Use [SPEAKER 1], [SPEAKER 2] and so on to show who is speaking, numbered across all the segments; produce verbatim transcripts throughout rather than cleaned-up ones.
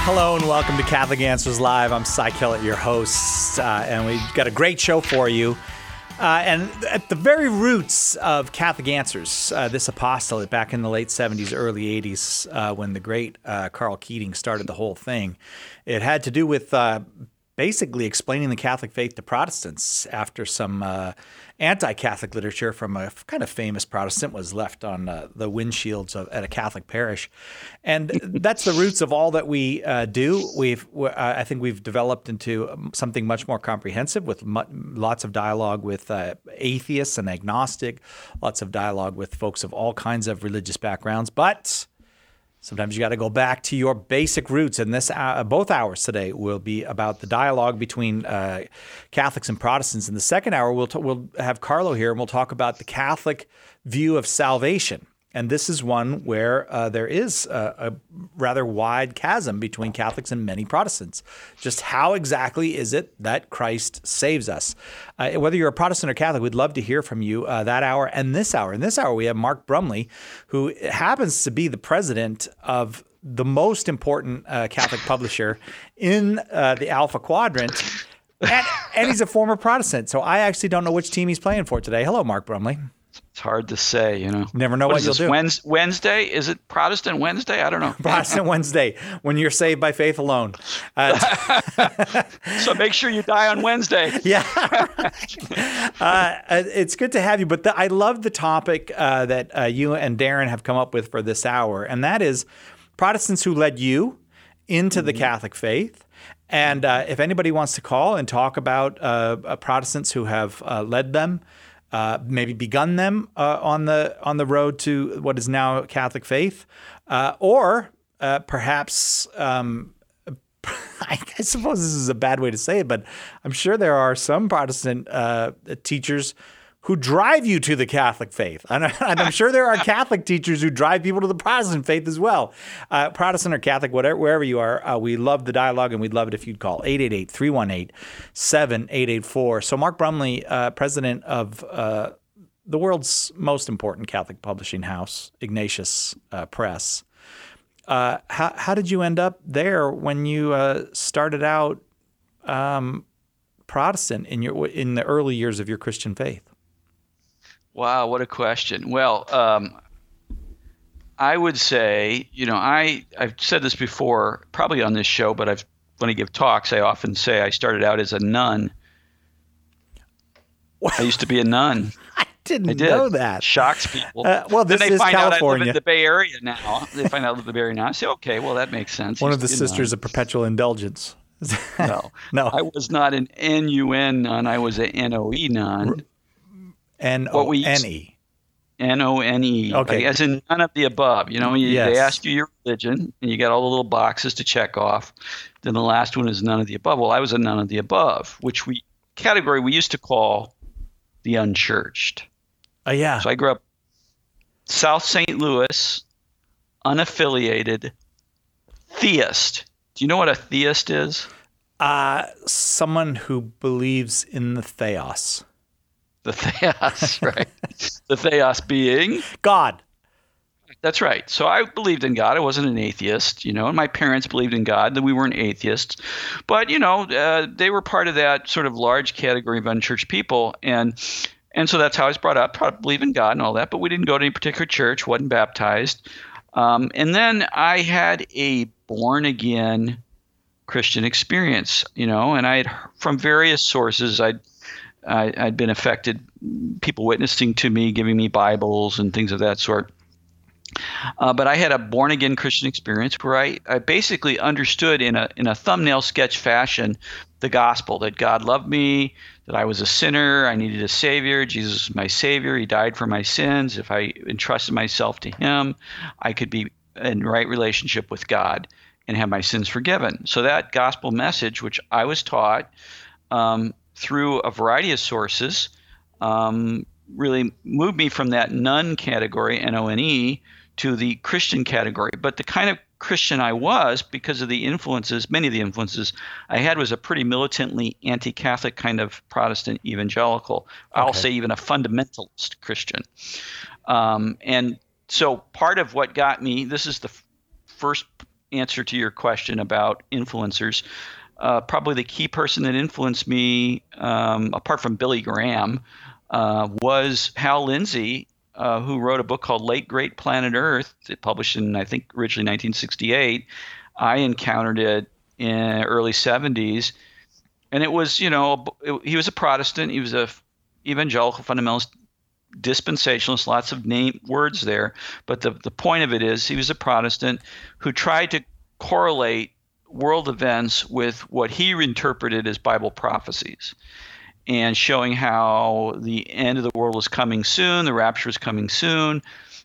[SPEAKER 1] Hello and welcome to Catholic Answers Live. I'm Cy Kellett, your host, uh, and we've got a great show for you. Uh, and at the very roots of Catholic Answers, uh, this apostolate back in the late seventies, early eighties, uh, when the great uh, Carl Keating started the whole thing, it had to do with uh, basically explaining the Catholic faith to Protestants after some uh, anti-Catholic literature from a kind of famous Protestant was left on uh, the windshields of, at a Catholic parish. And that's the roots of all that we uh, do. We've, uh, I think we've developed into something much more comprehensive with mu- lots of dialogue with uh, atheists and agnostic, lots of dialogue with folks of all kinds of religious backgrounds. But sometimes you got to go back to your basic roots, and this uh, both hours today will be about the dialogue between uh, Catholics and Protestants. In the second hour, we'll t- we'll have Carlo here, and we'll talk about the Catholic view of salvation. And this is one where uh, there is a, a rather wide chasm between Catholics and many Protestants. Just how exactly is it that Christ saves us? Uh, whether you're a Protestant or Catholic, we'd love to hear from you uh, that hour and this hour. In this hour, we have Mark Brumley, who happens to be the president of the most important uh, Catholic publisher in uh, the Alpha Quadrant. And, and he's a former Protestant. So I actually don't know which team he's playing for today. Hello, Mark Brumley.
[SPEAKER 2] It's hard to say, you know.
[SPEAKER 1] Never know what,
[SPEAKER 2] what
[SPEAKER 1] you'll do.
[SPEAKER 2] Wednesday, Wednesday? Is it Protestant Wednesday? I don't know.
[SPEAKER 1] Protestant Wednesday, when you're saved by faith alone. Uh,
[SPEAKER 2] so make sure you die on Wednesday.
[SPEAKER 1] Yeah. uh, it's good to have you. But the, I love the topic uh, that uh, you and Darren have come up with for this hour, and that is Protestants who led you into the Catholic faith. And uh, if anybody wants to call and talk about uh, Protestants who have uh, led them, Uh, maybe begun them uh, on the on the road to what is now Catholic faith, uh, or uh, perhaps um, I suppose this is a bad way to say it, but I'm sure there are some Protestant uh, teachers who drive you to the Catholic faith. And I'm sure there are Catholic teachers who drive people to the Protestant faith as well. Uh, Protestant or Catholic, whatever, wherever you are, uh, we love the dialogue, and we'd love it if you'd call eight eight eight, three one eight, seven eight eight four. So Mark Brumley, uh, president of uh, the world's most important Catholic publishing house, Ignatius uh, Press. Uh, how, how did you end up there when you uh, started out um, Protestant in your in the early years of your Christian faith?
[SPEAKER 2] Wow, what a question. Well, um, I would say, you know, I, I've said this before, probably on this show, but I've when I give talks, I often say I started out as a nun. I used to be a nun.
[SPEAKER 1] I didn't
[SPEAKER 2] I did.
[SPEAKER 1] know that.
[SPEAKER 2] Shocks people.
[SPEAKER 1] Uh, well, this
[SPEAKER 2] then they
[SPEAKER 1] is
[SPEAKER 2] find
[SPEAKER 1] California.
[SPEAKER 2] out I live in the Bay Area now. They find out I live in the Bay Area now. I say, okay, well, that makes sense.
[SPEAKER 1] One
[SPEAKER 2] Used
[SPEAKER 1] of the
[SPEAKER 2] to be a
[SPEAKER 1] sisters
[SPEAKER 2] nun.
[SPEAKER 1] of perpetual indulgence.
[SPEAKER 2] No,
[SPEAKER 1] no.
[SPEAKER 2] I was not an N U N nun. I was an N O E nun.
[SPEAKER 1] N O N E.
[SPEAKER 2] N O N E.
[SPEAKER 1] Okay.
[SPEAKER 2] Like, as in none of the above. You know, you,
[SPEAKER 1] Yes.
[SPEAKER 2] they ask you your religion, and you got all the little boxes to check off. Then the last one is none of the above. Well, I was a none of the above, which we category we used to call the unchurched.
[SPEAKER 1] Oh, yeah.
[SPEAKER 2] So I grew up South Saint Louis, unaffiliated, theist. Do you know what a theist is?
[SPEAKER 1] Uh, someone who believes in the theos.
[SPEAKER 2] The theos, right? The theos being
[SPEAKER 1] God.
[SPEAKER 2] That's right. So I believed in God. I wasn't an atheist, you know, and my parents believed in God. That we weren't atheists. But, you know, uh, they were part of that sort of large category of unchurched people. And and so that's how I was brought up, taught to believe in God and all that. But we didn't go to any particular church, wasn't baptized. Um, and then I had a born-again Christian experience, you know, and I had, from various sources, I'd I, I'd been affected, people witnessing to me, giving me Bibles and things of that sort. Uh, but I had a born-again Christian experience where I, I basically understood in a in a thumbnail sketch fashion the gospel, that God loved me, that I was a sinner, I needed a Savior, Jesus was my Savior, He died for my sins. If I entrusted myself to Him, I could be in right relationship with God and have my sins forgiven. So that gospel message, which I was taught um, through a variety of sources, um, really moved me from that nun category, N O N E, to the Christian category. But the kind of Christian I was, because of the influences, many of the influences I had, was a pretty militantly anti-Catholic kind of Protestant evangelical. Okay. I'll say even a fundamentalist Christian. Um, and so part of what got me, this is the f- first answer to your question about influencers. Uh, probably the key person that influenced me, um, apart from Billy Graham, uh, was Hal Lindsey, uh, who wrote a book called Late Great Planet Earth. It published in, I think, originally nineteen sixty-eight. I encountered it in the early seventies. And it was, you know, it, he was a Protestant. He was a evangelical fundamentalist, dispensationalist, lots of name words there. But the, the point of it is he was a Protestant who tried to correlate world events with what he interpreted as Bible prophecies, and showing how the end of the world was coming soon, the rapture was coming soon.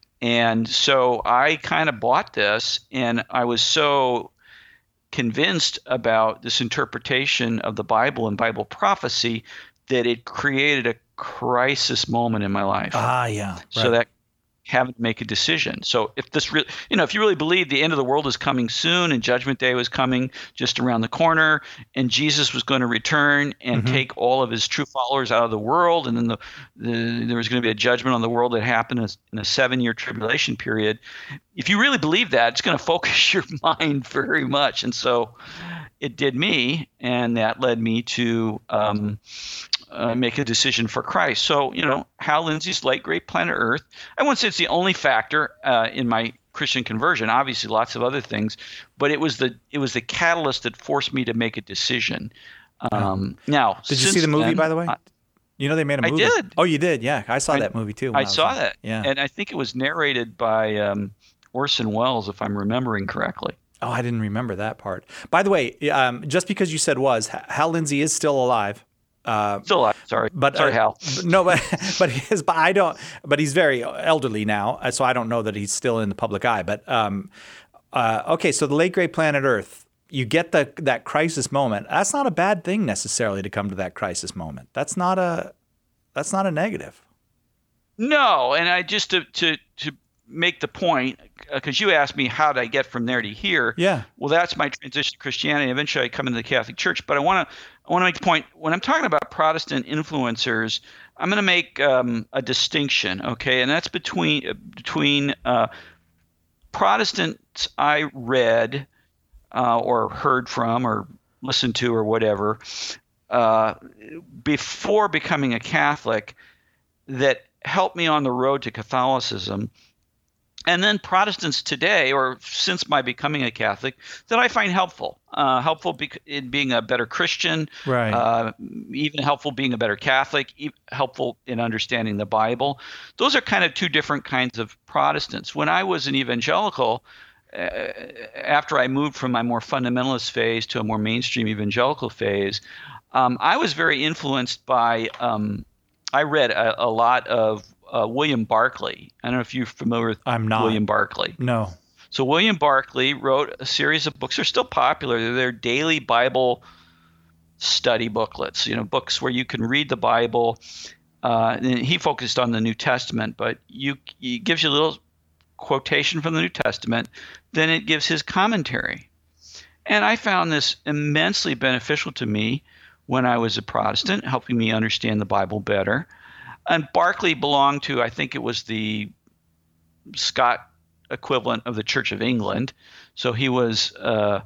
[SPEAKER 2] And so I kind of bought this, and I was so convinced about this interpretation of the Bible and Bible prophecy that it created a crisis moment in my life.
[SPEAKER 1] Ah, yeah. Right.
[SPEAKER 2] So that having to make a decision. So if this really, you know, if you really believe the end of the world is coming soon and Judgment Day was coming just around the corner and Jesus was going to return and mm-hmm. take all of his true followers out of the world, and then the, the there was going to be a judgment on the world that happened in a, in a seven-year tribulation period. If you really believe that, it's going to focus your mind very much. And so it did me, and that led me to um, Uh, make a decision for Christ. So, you know, Hal Lindsey's Late Great Planet Earth, I won't say it's the only factor uh, in my Christian conversion. Obviously, lots of other things, but it was the it was the catalyst that forced me to make a decision. Um, now,
[SPEAKER 1] did you see the movie,
[SPEAKER 2] then,
[SPEAKER 1] by the way?
[SPEAKER 2] I,
[SPEAKER 1] you know, they made a movie.
[SPEAKER 2] I did.
[SPEAKER 1] Oh, you did? Yeah, I saw
[SPEAKER 2] I,
[SPEAKER 1] that movie too.
[SPEAKER 2] I, I
[SPEAKER 1] was
[SPEAKER 2] saw
[SPEAKER 1] there.
[SPEAKER 2] that.
[SPEAKER 1] Yeah,
[SPEAKER 2] and I think it was narrated by um, Orson Welles, if I'm remembering correctly.
[SPEAKER 1] Oh, I didn't remember that part. By the way, um, just because you said was, Hal Lindsey is still alive. Uh,
[SPEAKER 2] Still alive. Sorry,
[SPEAKER 1] but
[SPEAKER 2] sorry,
[SPEAKER 1] uh,
[SPEAKER 2] Hal.
[SPEAKER 1] No, but but his, but I don't. But he's very elderly now, so I don't know that he's still in the public eye. But um, uh, okay, so the Late Great Planet Earth, you get the that crisis moment. That's not a bad thing necessarily to come to that crisis moment. That's not a that's not a negative.
[SPEAKER 2] No, and I just to to to make the point, because you asked me how did I get from there to here.
[SPEAKER 1] Yeah.
[SPEAKER 2] Well, that's my transition to Christianity. Eventually, I come into the Catholic Church. But I want to I want to make the point, when I'm talking about Protestant influencers, I'm going to make um, a distinction, okay? And that's between between uh, Protestants I read uh, or heard from or listened to or whatever uh, before becoming a Catholic that helped me on the road to Catholicism. And then Protestants today, or since my becoming a Catholic, that I find helpful, uh, helpful bec- in being a better Christian,
[SPEAKER 1] right? Uh,
[SPEAKER 2] even helpful being a better Catholic, e- helpful in understanding the Bible. Those are kind of two different kinds of Protestants. When I was an evangelical, uh, after I moved from my more fundamentalist phase to a more mainstream evangelical phase, um, I was very influenced by. Um, I read a, a lot of. Uh, William Barclay. I don't know if you're familiar with
[SPEAKER 1] I'm not.
[SPEAKER 2] William Barclay.
[SPEAKER 1] No.
[SPEAKER 2] So William Barclay wrote a series of books. They're still popular. They're, they're daily Bible study booklets, you know, books where you can read the Bible. Uh, and he focused on the New Testament, but you, he gives you a little quotation from the New Testament. Then it gives his commentary. And I found this immensely beneficial to me when I was a Protestant, helping me understand the Bible better. And Barclay belonged to, I think it was the Scott equivalent of the Church of England. So he was uh,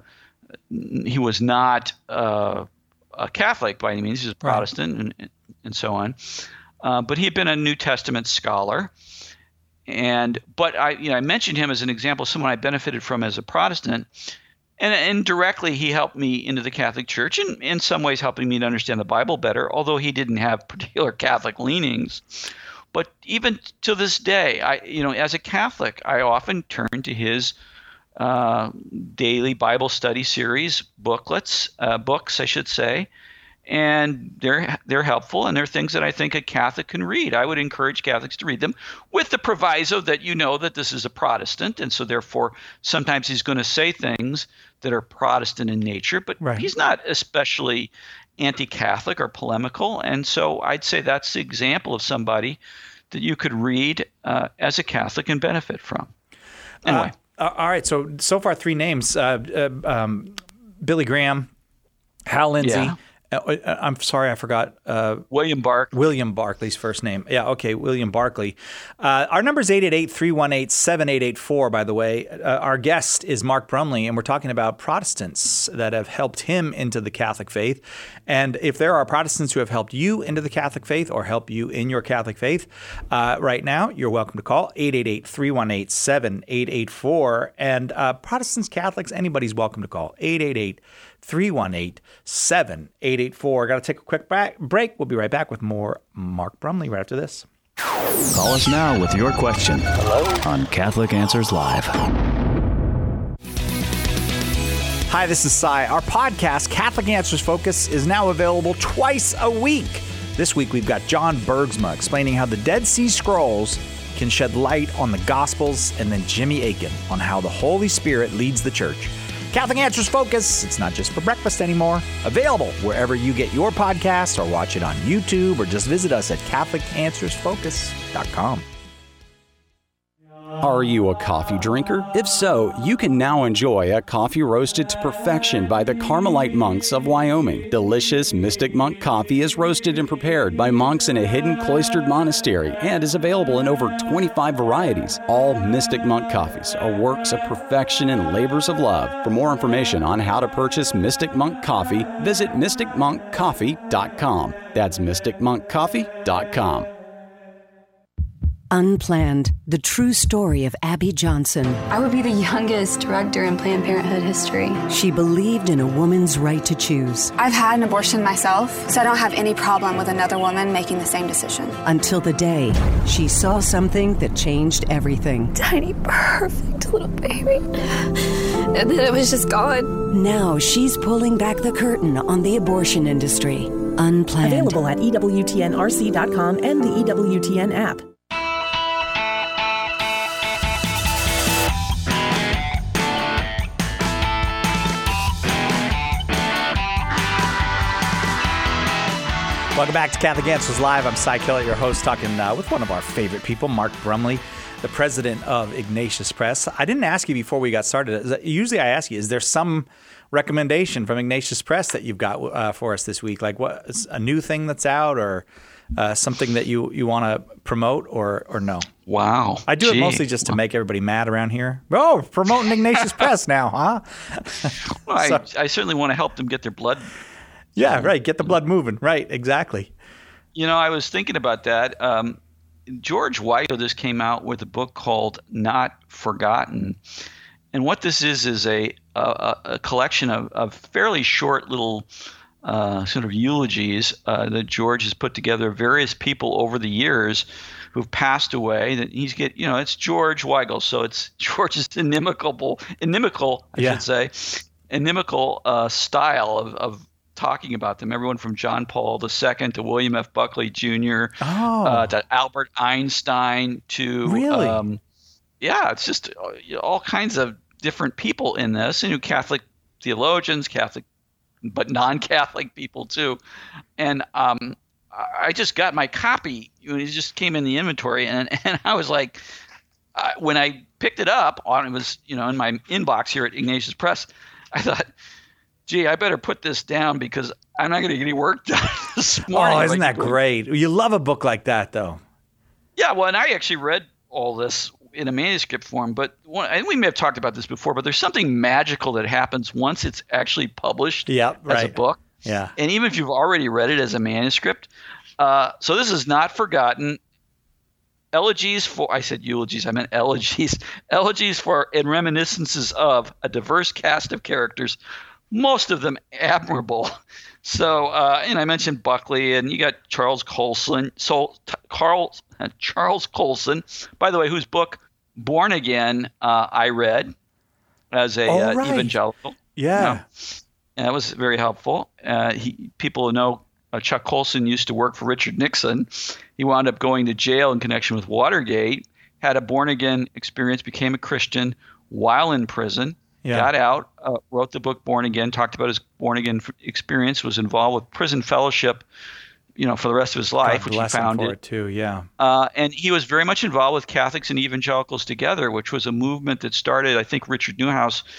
[SPEAKER 2] he was not uh, a Catholic by any means. He was a Protestant, right. and, and so on. Uh, but he had been a New Testament scholar. And but I you know I mentioned him as an example of someone I benefited from as a Protestant. And indirectly, he helped me into the Catholic Church, and in some ways helping me to understand the Bible better, although he didn't have particular Catholic leanings. But even to this day, I, you know, as a Catholic, I often turn to his uh, daily Bible study series booklets, uh, books, I should say, and they're they're helpful, and they're things that I think a Catholic can read. I would encourage Catholics to read them, with the proviso that you know that this is a Protestant, and so therefore sometimes he's going to say things that are Protestant in nature, but
[SPEAKER 1] right.
[SPEAKER 2] he's not especially anti-Catholic or polemical, and so I'd say that's the example of somebody that you could read uh, as a Catholic and benefit from. Anyway.
[SPEAKER 1] Uh, all right, so so far three names, uh, uh, um, Billy Graham, Hal Lindsey,
[SPEAKER 2] yeah.
[SPEAKER 1] Uh, I'm sorry, I forgot. Uh,
[SPEAKER 2] William Barclay.
[SPEAKER 1] William Barclay's first name. Yeah, okay, William Barclay. Uh, our number is eight eight eight, three one eight, seven eight eight four, by the way. Uh, our guest is Mark Brumley, and we're talking about Protestants that have helped him into the Catholic faith. And if there are Protestants who have helped you into the Catholic faith or help you in your Catholic faith, uh, right now, you're welcome to call eight eight eight, three one eight, seven eight eight four. And uh, Protestants, Catholics, anybody's welcome to call eight eight eight, three one eight, seven eight eight four. Got to take a quick break. We'll be right back with more Mark Brumley right after this.
[SPEAKER 3] Call us now with your question. Hello? On Catholic Answers Live.
[SPEAKER 1] Hi, this is Cy. Our podcast, Catholic Answers Focus, is now available twice a week. This week, we've got John Bergsma explaining how the Dead Sea Scrolls can shed light on the Gospels, and then Jimmy Akin on how the Holy Spirit leads the church. Catholic Answers Focus, it's not just for breakfast anymore. Available wherever you get your podcasts or watch it on YouTube or just visit us at catholic answers focus dot com.
[SPEAKER 4] Are you a coffee drinker? If so, you can now enjoy a coffee roasted to perfection by the Carmelite monks of Wyoming. Delicious Mystic Monk coffee is roasted and prepared by monks in a hidden cloistered monastery and is available in over twenty-five varieties. All Mystic Monk coffees are works of perfection and labors of love. For more information on how to purchase Mystic Monk coffee, visit mystic monk coffee dot com. That's mystic monk coffee dot com.
[SPEAKER 5] Unplanned, the true story of Abby Johnson.
[SPEAKER 6] I would be the youngest director in Planned Parenthood history.
[SPEAKER 5] She believed in a woman's right to choose.
[SPEAKER 7] I've had an abortion myself, so I don't have any problem with another woman making the same decision.
[SPEAKER 5] Until the day she saw something that changed everything.
[SPEAKER 6] Tiny, perfect little baby. And then it was just gone.
[SPEAKER 5] Now she's pulling back the curtain on the abortion industry. Unplanned.
[SPEAKER 8] Available at E W T N R C dot com and the E W T N app.
[SPEAKER 1] Welcome back to Catholic Answers Live. I'm Cy Kellett, your host, talking uh, with one of our favorite people, Mark Brumley, the president of Ignatius Press. I didn't ask you before we got started. Usually I ask you, is there some recommendation from Ignatius Press that you've got uh, for us this week? Like what, a new thing that's out or uh, something that you, you want to promote or or no?
[SPEAKER 2] Wow.
[SPEAKER 1] I do
[SPEAKER 2] Gee.
[SPEAKER 1] it mostly just to make everybody mad around here. Oh, promoting Ignatius Press now, huh?
[SPEAKER 2] Well, I,
[SPEAKER 1] so,
[SPEAKER 2] I certainly want to help them get their blood.
[SPEAKER 1] Yeah, right. Get the blood moving. Right. Exactly.
[SPEAKER 2] You know, I was thinking about that. Um, George Weigel just came out with a book called Not Forgotten. And what this is is a a, a collection of, of fairly short little uh, sort of eulogies uh, that George has put together of various people over the years who've passed away. That he's get you know, it's George Weigel, so it's George's inimical, inimical, I
[SPEAKER 1] yeah.
[SPEAKER 2] should say, inimical uh, style of, of talking about them. Everyone from John Paul the Second to William F. Buckley Junior
[SPEAKER 1] Oh.
[SPEAKER 2] uh, to Albert Einstein to
[SPEAKER 1] really,
[SPEAKER 2] um, yeah, it's just uh, all kinds of different people in this, and you know, Catholic theologians, Catholic, but non-Catholic people too. And um, I just got my copy. It just came in the inventory, and and I was like, uh, when I picked it up, on it was you know in my inbox here at Ignatius Press, I thought, gee, I better put this down because I'm not going to get any work done this morning.
[SPEAKER 1] Oh, isn't
[SPEAKER 2] like,
[SPEAKER 1] that great? You love a book like that, though.
[SPEAKER 2] Yeah, well, and I actually read all this in a manuscript form, but one, and we may have talked about this before, but there's something magical that happens once it's actually published
[SPEAKER 1] yep,
[SPEAKER 2] as
[SPEAKER 1] right.
[SPEAKER 2] a book.
[SPEAKER 1] Yeah.
[SPEAKER 2] And even if you've already read it as a manuscript. Uh, so this is Not Forgotten. Elegies for, I said eulogies, I meant elegies. Elegies for and reminiscences of a diverse cast of characters, most of them admirable. So, uh, and I mentioned Buckley, and you got Charles Colson, so, Carl, uh, Charles Colson, by the way, whose book Born Again uh, I read as a
[SPEAKER 1] oh,
[SPEAKER 2] uh,
[SPEAKER 1] right.
[SPEAKER 2] evangelical.
[SPEAKER 1] Yeah,
[SPEAKER 2] no. And that was very helpful. Uh, he, people who know uh, Chuck Colson used to work for Richard Nixon. He wound up going to jail in connection with Watergate, had a born again experience, became a Christian while in prison. Yeah. Got out, uh, wrote the book Born Again, talked about his born again experience, was involved with prison fellowship, you know, for the rest of his life,
[SPEAKER 1] God
[SPEAKER 2] which he founded.
[SPEAKER 1] For it too, yeah.
[SPEAKER 2] Uh, and he was very much involved with Catholics and Evangelicals Together, which was a movement that started. I think Richard Newhouse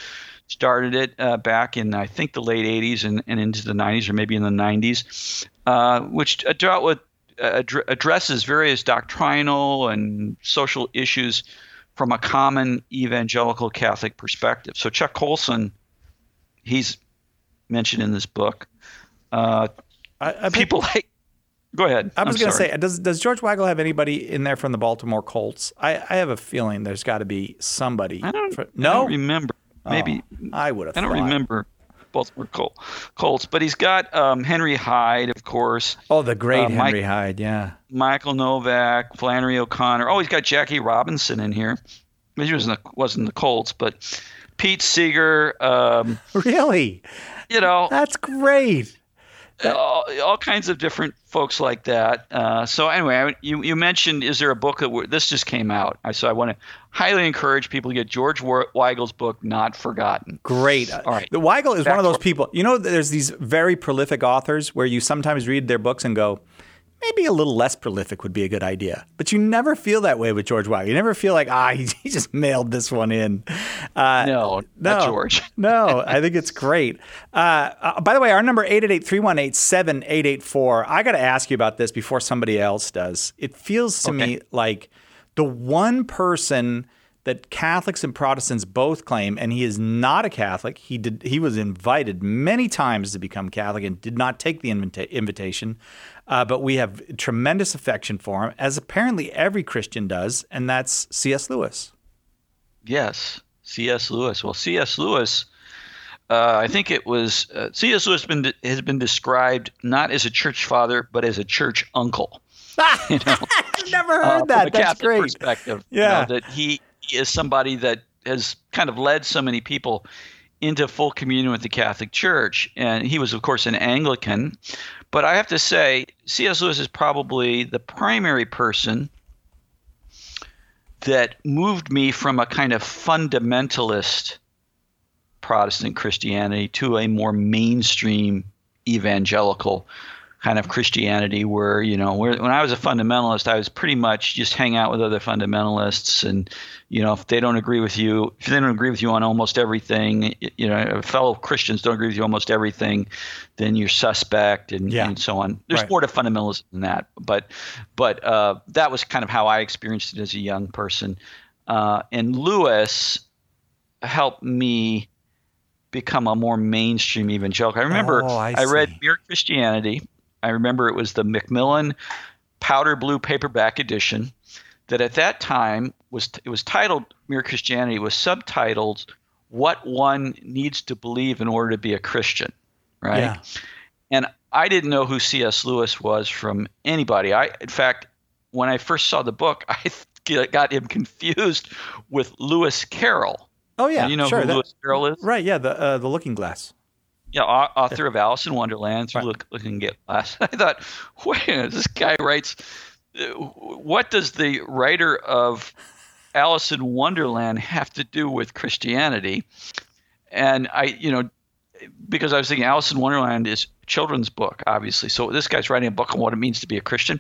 [SPEAKER 2] started it uh, back in, I think, the late eighties and, and into the nineties, or maybe in the nineties, uh, which dealt with, uh, ad- addresses various doctrinal and social issues from a common evangelical Catholic perspective. So Chuck Colson, he's mentioned in this book. Uh,
[SPEAKER 1] I, I
[SPEAKER 2] people
[SPEAKER 1] think,
[SPEAKER 2] like, go ahead.
[SPEAKER 1] I was
[SPEAKER 2] I'm
[SPEAKER 1] going to
[SPEAKER 2] sorry.
[SPEAKER 1] say, does does George Weigel have anybody in there from the Baltimore Colts? I, I have a feeling there's got to be somebody.
[SPEAKER 2] I don't,
[SPEAKER 1] for,
[SPEAKER 2] I
[SPEAKER 1] no,
[SPEAKER 2] don't remember. Maybe
[SPEAKER 1] oh, I would have.
[SPEAKER 2] I don't
[SPEAKER 1] thought.
[SPEAKER 2] remember Baltimore Col- Colts, but he's got um, Henry Hyde, of course.
[SPEAKER 1] Oh, the great
[SPEAKER 2] uh,
[SPEAKER 1] Henry
[SPEAKER 2] Mike,
[SPEAKER 1] Hyde, yeah.
[SPEAKER 2] Michael Novak, Flannery O'Connor. Oh, he's got Jackie Robinson in here. He was in the, wasn't in the Colts, but Pete Seeger. Um,
[SPEAKER 1] really?
[SPEAKER 2] You know,
[SPEAKER 1] that's great. That-
[SPEAKER 2] all, all kinds of different folks like that. Uh, so anyway, I, you you mentioned, is there a book that we're, this just came out? I so I want to highly encourage people to get George Weigel's book, Not Forgotten.
[SPEAKER 1] Great.
[SPEAKER 2] All right.
[SPEAKER 1] The Weigel is
[SPEAKER 2] Back
[SPEAKER 1] one of those
[SPEAKER 2] to-
[SPEAKER 1] people. You know, there's these very prolific authors where you sometimes read their books and go, maybe a little less prolific would be a good idea. But you never feel that way with George Weigel. You never feel like, ah, he, he just mailed this one in. Uh,
[SPEAKER 2] no,
[SPEAKER 1] no,
[SPEAKER 2] not George.
[SPEAKER 1] no, I think it's great. Uh, uh, by the way, our number eight eight eight, three one eight, seven eight eight four. I got to ask you about this before somebody else does. It feels to
[SPEAKER 2] Okay.
[SPEAKER 1] me like the one person that Catholics and Protestants both claim, and he is not a Catholic. He did. He was invited many times to become Catholic and did not take the invita- invitation. Uh, but we have tremendous affection for him, as apparently every Christian does, and that's C S. Lewis.
[SPEAKER 2] Yes, C S. Lewis. Well, C S. Lewis, uh, I think it was uh, C S. Lewis been, has been described not as a church father, but as a church uncle. You know?
[SPEAKER 1] I've never heard
[SPEAKER 2] uh, from
[SPEAKER 1] that.
[SPEAKER 2] a
[SPEAKER 1] That's
[SPEAKER 2] Catholic
[SPEAKER 1] great.
[SPEAKER 2] perspective.
[SPEAKER 1] Yeah.
[SPEAKER 2] You know, that he, he is somebody that has kind of led so many people into full communion with the Catholic Church. And he was, of course, an Anglican. But I have to say, C S. Lewis is probably the primary person that moved me from a kind of fundamentalist Protestant Christianity to a more mainstream evangelical kind of Christianity, where, you know, where, when I was a fundamentalist, I was pretty much just hang out with other fundamentalists, and, you know, if they don't agree with you, if they don't agree with you on almost everything, you know, fellow Christians don't agree with you on almost everything, then you're suspect, and,
[SPEAKER 1] Yeah.
[SPEAKER 2] and so on. There's
[SPEAKER 1] Right.
[SPEAKER 2] more to fundamentalism than that, but but uh, that was kind of how I experienced it as a young person. Uh, and Lewis helped me become a more mainstream evangelical. I remember
[SPEAKER 1] Oh, I
[SPEAKER 2] I read
[SPEAKER 1] see.
[SPEAKER 2] Mere Christianity. I remember it was the Macmillan powder blue paperback edition that at that time was it was titled Mere Christianity. It was subtitled What One Needs to Believe in Order to Be a Christian, right?
[SPEAKER 1] Yeah.
[SPEAKER 2] And I didn't know who C S. Lewis was from anybody. I, in fact, when I first saw the book, I got him confused with Lewis Carroll.
[SPEAKER 1] Oh yeah,
[SPEAKER 2] You know
[SPEAKER 1] sure.
[SPEAKER 2] who
[SPEAKER 1] that-
[SPEAKER 2] Lewis Carroll is?
[SPEAKER 1] Right. Yeah. The uh, the Looking Glass.
[SPEAKER 2] Yeah, au- author of Alice in Wonderland, through
[SPEAKER 1] Right.
[SPEAKER 2] Look, Looking Glass. I thought, wait, a minute, this guy writes. uh, What does the writer of Alice in Wonderland have to do with Christianity? And I, you know, because I was thinking Alice in Wonderland is a children's book, obviously. So this guy's writing a book on what it means to be a Christian.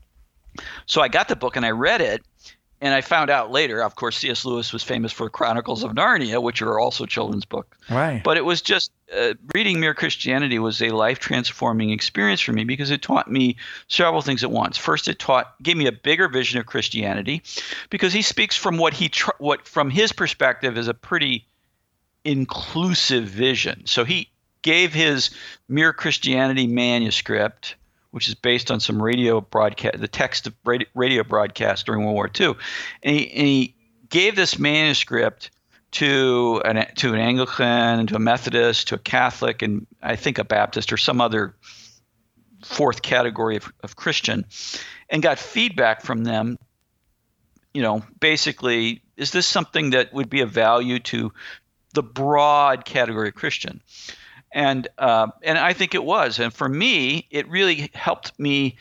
[SPEAKER 2] So I got the book and I read it. And I found out later, of course, C S. Lewis was famous for Chronicles of Narnia, which are also children's books.
[SPEAKER 1] Right.
[SPEAKER 2] But it was just uh, reading Mere Christianity was a life-transforming experience for me because it taught me several things at once. First, it taught gave me a bigger vision of Christianity, because he speaks from what he tr- what from his perspective is a pretty inclusive vision. So he gave his Mere Christianity manuscript, which is based on some radio broadcast, the text of radio, radio broadcast during World War Two. And he, and he gave this manuscript to an, to an Anglican, to a Methodist, to a Catholic, and I think a Baptist or some other fourth category of, of Christian, and got feedback from them. You know, basically, is this something that would be of value to the broad category of Christian? And uh, and I think it was. And for me, it really helped me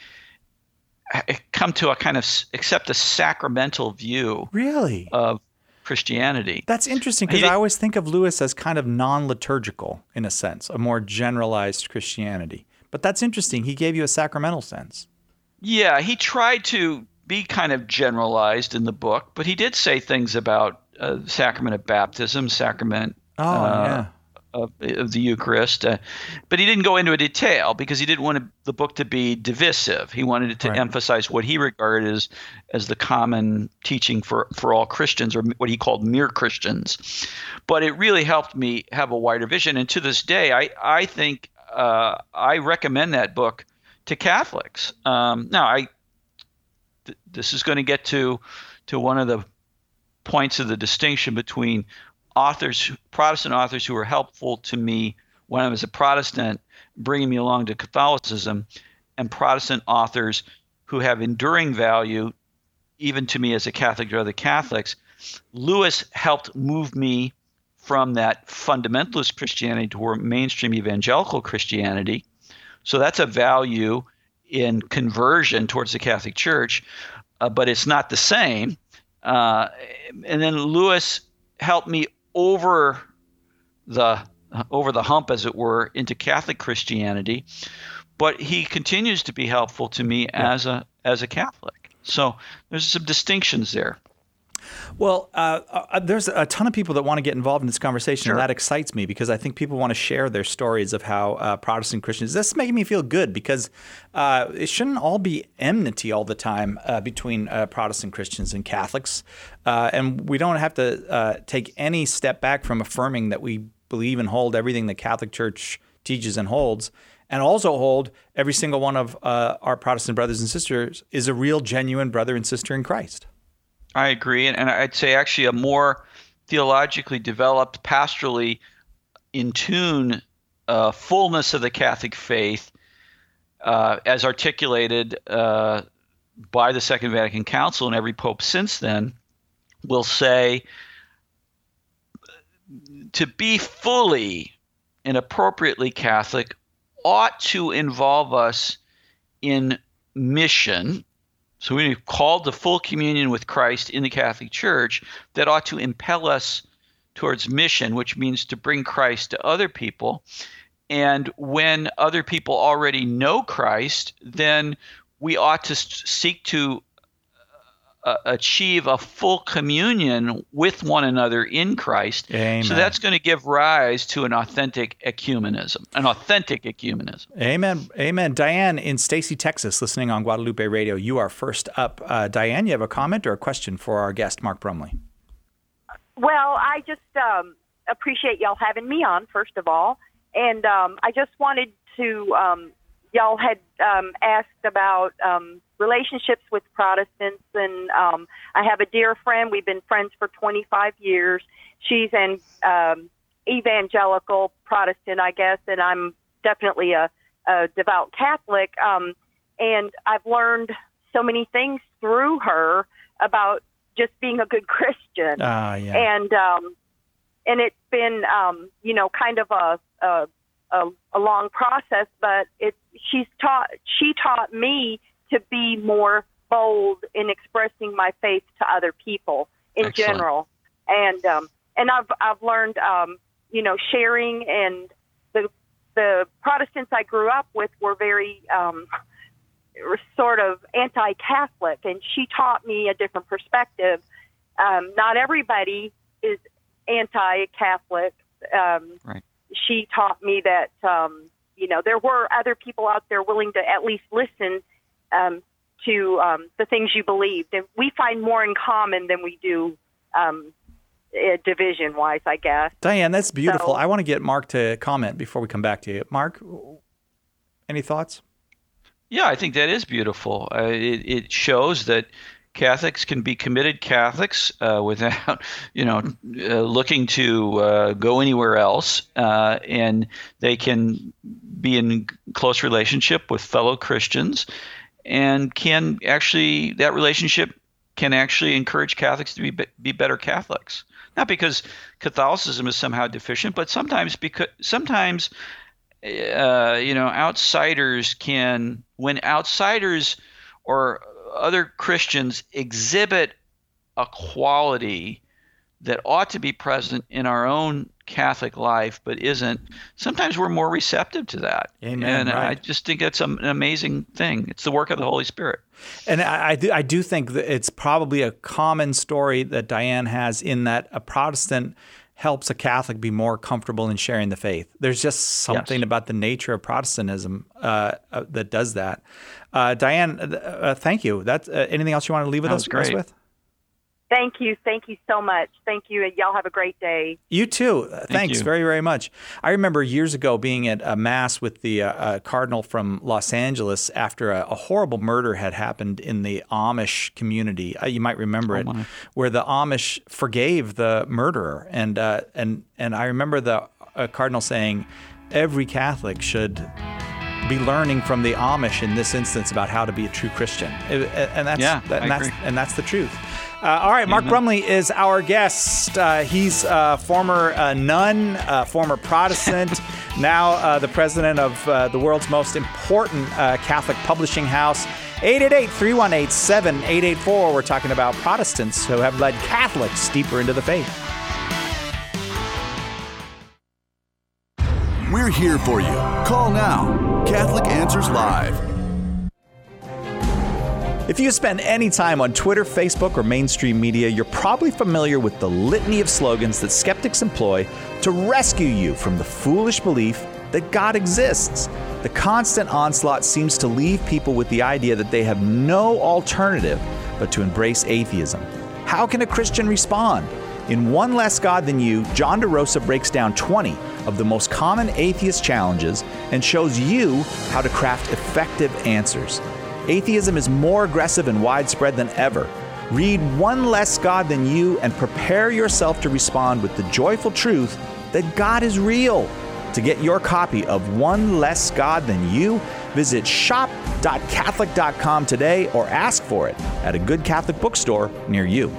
[SPEAKER 2] come to a kind of accept a sacramental view
[SPEAKER 1] Really?
[SPEAKER 2] of Christianity.
[SPEAKER 1] That's interesting, because
[SPEAKER 2] He-
[SPEAKER 1] I always think of Lewis as kind of non-liturgical in a sense, a more generalized Christianity. But that's interesting. He gave you a sacramental sense.
[SPEAKER 2] Yeah, he tried to be kind of generalized in the book, but he did say things about uh, sacrament of baptism, sacrament
[SPEAKER 1] Oh,
[SPEAKER 2] uh,
[SPEAKER 1] yeah.
[SPEAKER 2] Of, of the Eucharist, uh, but he didn't go into a detail because he didn't want to, the book to be divisive. He wanted it to
[SPEAKER 1] Right.
[SPEAKER 2] emphasize what he regarded as as the common teaching for, for all Christians, or what he called mere Christians. But it really helped me have a wider vision. And to this day, I I think uh, I recommend that book to Catholics. Um, now, I th- this is going to get to to one of the points of the distinction between authors, Protestant authors who were helpful to me when I was a Protestant, bringing me along to Catholicism, and Protestant authors who have enduring value, even to me as a Catholic to other Catholics. Lewis helped move me from that fundamentalist Christianity toward mainstream evangelical Christianity. So that's a value in conversion towards the Catholic Church, uh, but it's not the same. Uh, and then Lewis helped me over the over the hump, as it were, into Catholic Christianity, but he continues to be helpful to me yeah. as a as a Catholic. So there's some distinctions there.
[SPEAKER 1] Well, uh, uh, there's a ton of people that want to get involved in this conversation,
[SPEAKER 2] Sure.
[SPEAKER 1] and that excites me because I think people want to share their stories of how uh, Protestant Christians. This is making me feel good because uh, it shouldn't all be enmity all the time uh, between uh, Protestant Christians and Catholics, uh, and we don't have to uh, take any step back from affirming that we believe and hold everything the Catholic Church teaches and holds, and also hold every single one of uh, our Protestant brothers and sisters is a real, genuine brother and sister in Christ.
[SPEAKER 2] I agree, and, and I'd say actually a more theologically developed, pastorally in tune uh, fullness of the Catholic faith, uh, as articulated uh, by the Second Vatican Council and every pope since then, will say to be fully and appropriately Catholic ought to involve us in mission. So we're called to full communion with Christ in the Catholic Church. That ought to impel us towards mission, which means to bring Christ to other people. And when other people already know Christ, then we ought to seek to uh, achieve a full communion with one another in Christ.
[SPEAKER 1] Amen.
[SPEAKER 2] So that's going to give rise to an authentic ecumenism, an authentic ecumenism.
[SPEAKER 1] Amen. Amen. Diane in Stacy, Texas, listening on Guadalupe Radio. You are first up. Uh, Diane, you have a comment or a question for our guest, Mark Brumley?
[SPEAKER 9] Well, I just um, appreciate y'all having me on, first of all. And um, I just wanted to, um, y'all had um, asked about um, relationships with Protestants. And um, I have a dear friend. We've been friends for twenty-five years. She's an um, evangelical Protestant, I guess, and I'm definitely a, a devout Catholic. Um, and I've learned so many things through her about just being a good Christian.
[SPEAKER 1] Uh, yeah.
[SPEAKER 9] And um, and it's been, um, you know, kind of a, a a a long process, but it she's taught she taught me to be more bold in expressing my faith to other people in
[SPEAKER 2] Excellent.
[SPEAKER 9] general. And um, and I've I've learned, um, you know, sharing. And the the Protestants I grew up with were very um, were sort of anti-Catholic, and she taught me a different perspective. Um, not everybody is anti-Catholic. Um,
[SPEAKER 2] right.
[SPEAKER 9] She taught me that, um, you know, there were other people out there willing to at least listen um, to um, the things you believed. And we find more in common than we do um, uh, division-wise, I guess.
[SPEAKER 1] Diane, that's beautiful.
[SPEAKER 9] So,
[SPEAKER 1] I want to get Mark to comment before we come back to you. Mark, any thoughts?
[SPEAKER 2] Yeah, I think that is beautiful. Uh, it, it shows that Catholics can be committed Catholics uh, without, you know, uh, looking to uh, go anywhere else, uh, and they can be in close relationship with fellow Christians, and can actually that relationship can actually encourage Catholics to be be better Catholics. Not because Catholicism is somehow deficient, but sometimes because sometimes. Uh, you know, outsiders can, when outsiders or other Christians exhibit a quality that ought to be present in our own Catholic life but isn't, sometimes we're more receptive to that.
[SPEAKER 1] Amen.
[SPEAKER 2] And
[SPEAKER 1] right.
[SPEAKER 2] I just think that's an amazing thing. It's the work of the Holy Spirit.
[SPEAKER 1] And I, I, do, I do think that it's probably a common story that Diane has, in that a Protestant helps a Catholic be more comfortable in sharing the faith. There's just something
[SPEAKER 2] Yes.
[SPEAKER 1] about the nature of Protestantism uh, uh, that does that. Uh, Diane, uh, thank you. That's uh, anything else you want to leave with
[SPEAKER 2] That
[SPEAKER 1] us,
[SPEAKER 2] was
[SPEAKER 1] us
[SPEAKER 2] great.
[SPEAKER 1] with?
[SPEAKER 9] Thank you. Thank you so much. Thank you. And y'all have a great day.
[SPEAKER 1] You too. Uh, Thanks
[SPEAKER 2] you.
[SPEAKER 1] very, very much. I remember years ago being at a mass with the uh, uh, cardinal from Los Angeles after a, a horrible murder had happened in the Amish community. Uh, you might remember
[SPEAKER 2] Oh,
[SPEAKER 1] it,
[SPEAKER 2] my.
[SPEAKER 1] where the Amish forgave the murderer, and uh, and and I remember the uh, cardinal saying, every Catholic should be learning from the Amish in this instance about how to be a true Christian, It- and that's
[SPEAKER 2] Yeah,
[SPEAKER 1] that, and
[SPEAKER 2] I
[SPEAKER 1] that's
[SPEAKER 2] agree.
[SPEAKER 1] and that's the truth. Uh, all right, Mark
[SPEAKER 2] Amen.
[SPEAKER 1] Brumley is our guest. Uh, he's a former uh, nun, uh, former Protestant, now uh, the president of uh, the world's most important uh, Catholic publishing house. eight eight eight, three one eight, seven eight eight four. We're talking about Protestants who have led Catholics deeper into the faith.
[SPEAKER 10] We're here for you. Call now. Catholic Answers Live.
[SPEAKER 1] If you spend any time on Twitter, Facebook, or mainstream media, you're probably familiar with the litany of slogans that skeptics employ to rescue you from the foolish belief that God exists. The constant onslaught seems to leave people with the idea that they have no alternative but to embrace atheism. How can a Christian respond? In One Less God Than You, John DeRosa breaks down twenty of the most common atheist challenges and shows you how to craft effective answers. Atheism is more aggressive and widespread than ever. Read One Less God Than You and prepare yourself to respond with the joyful truth that God is real. To get your copy of One Less God Than You, visit shop dot catholic dot com today or ask for it at a good Catholic bookstore near you.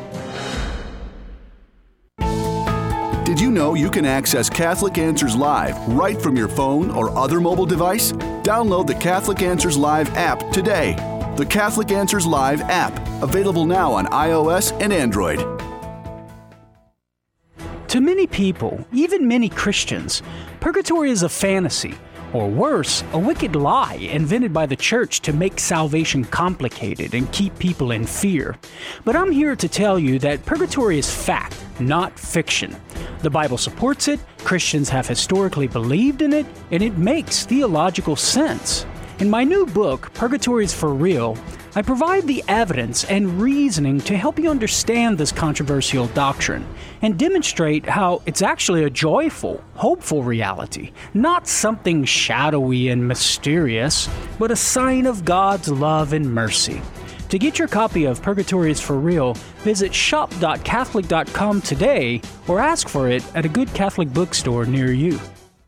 [SPEAKER 10] Did you know you can access Catholic Answers Live right from your phone or other mobile device? Download the Catholic Answers Live app today. The Catholic Answers Live app, available now on iOS and Android.
[SPEAKER 11] To many people, even many Christians, purgatory is a fantasy, or worse, a wicked lie invented by the church to make salvation complicated and keep people in fear. But I'm here to tell you that purgatory is fact, not fiction. The Bible supports it, Christians have historically believed in it, and it makes theological sense. In my new book, Purgatory is for Real, I provide the evidence and reasoning to help you understand this controversial doctrine and demonstrate how it's actually a joyful, hopeful reality, not something shadowy and mysterious, but a sign of God's love and mercy. To get your copy of Purgatory is for Real, visit shop dot catholic dot com today or ask for it at a good Catholic bookstore near you.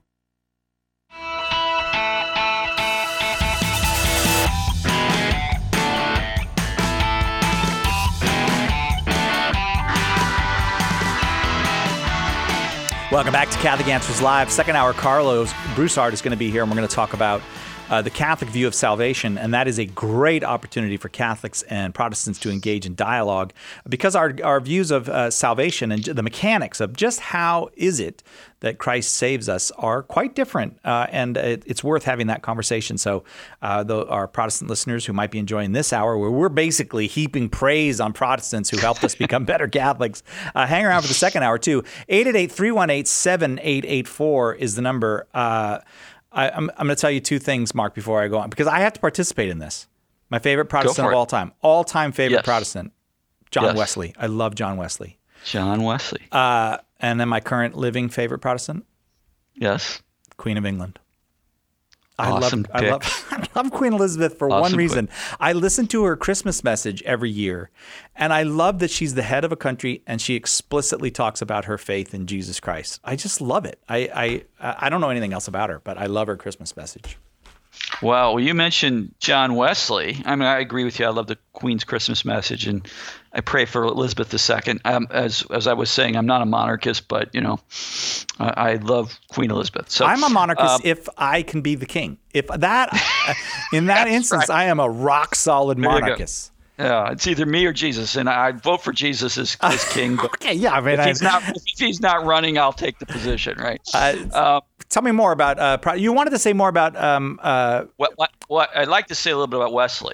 [SPEAKER 1] Welcome back to Catholic Answers Live. Second hour, Carlos Broussard is going to be here, and we're going to talk about uh, the Catholic view of salvation, and that is a great opportunity for Catholics and Protestants to engage in dialogue, because our, our views of uh, salvation and the mechanics of just how is it that Christ saves us are quite different, uh, and it, it's worth having that conversation. So uh, the, our Protestant listeners who might be enjoying this hour, where we're basically heaping praise on Protestants who helped us become better Catholics, uh, hang around for the second hour too. eight eight eight, three one eight, seven eight eight four is the number. Uh, I, I'm, I'm going to tell you two things, Mark, before I go on, because I have to participate in this. My favorite Protestant of all time, all-time favorite
[SPEAKER 2] Yes.
[SPEAKER 1] Protestant, John
[SPEAKER 2] Yes.
[SPEAKER 1] Wesley. I love John Wesley.
[SPEAKER 2] John Wesley.
[SPEAKER 1] Uh, and then my current living favorite Protestant,
[SPEAKER 2] Yes.
[SPEAKER 1] Queen of England. I
[SPEAKER 2] Awesome
[SPEAKER 1] love, I
[SPEAKER 2] pick.
[SPEAKER 1] love, I love Queen Elizabeth for one
[SPEAKER 2] Awesome
[SPEAKER 1] reason.
[SPEAKER 2] pick.
[SPEAKER 1] I listen to her Christmas message every year, and I love that she's the head of a country and she explicitly talks about her faith in Jesus Christ. I just love it. I, I, I don't know anything else about her, but I love her Christmas message.
[SPEAKER 2] Well, well, you mentioned John Wesley. I mean, I agree with you. I love the Queen's Christmas message, and I pray for Elizabeth the Second. Um, as as I was saying, I'm not a monarchist, but you know, I, I love Queen Elizabeth. So
[SPEAKER 1] I'm a monarchist
[SPEAKER 2] um,
[SPEAKER 1] if I can be the king. If that, in that instance,
[SPEAKER 2] right.
[SPEAKER 1] I am a rock solid
[SPEAKER 2] There you go.
[SPEAKER 1] monarchist.
[SPEAKER 2] Yeah, it's either me or Jesus, and I vote for Jesus as, as king. But
[SPEAKER 1] Okay, yeah, I mean,
[SPEAKER 2] if
[SPEAKER 1] I-
[SPEAKER 2] he's not if he's not running, I'll take the position. Right.
[SPEAKER 1] Uh,
[SPEAKER 2] Uh,
[SPEAKER 1] tell me more about. Uh, Pro- you wanted to say more about. Um, uh,
[SPEAKER 2] what, what what I'd like to say a little bit about Wesley.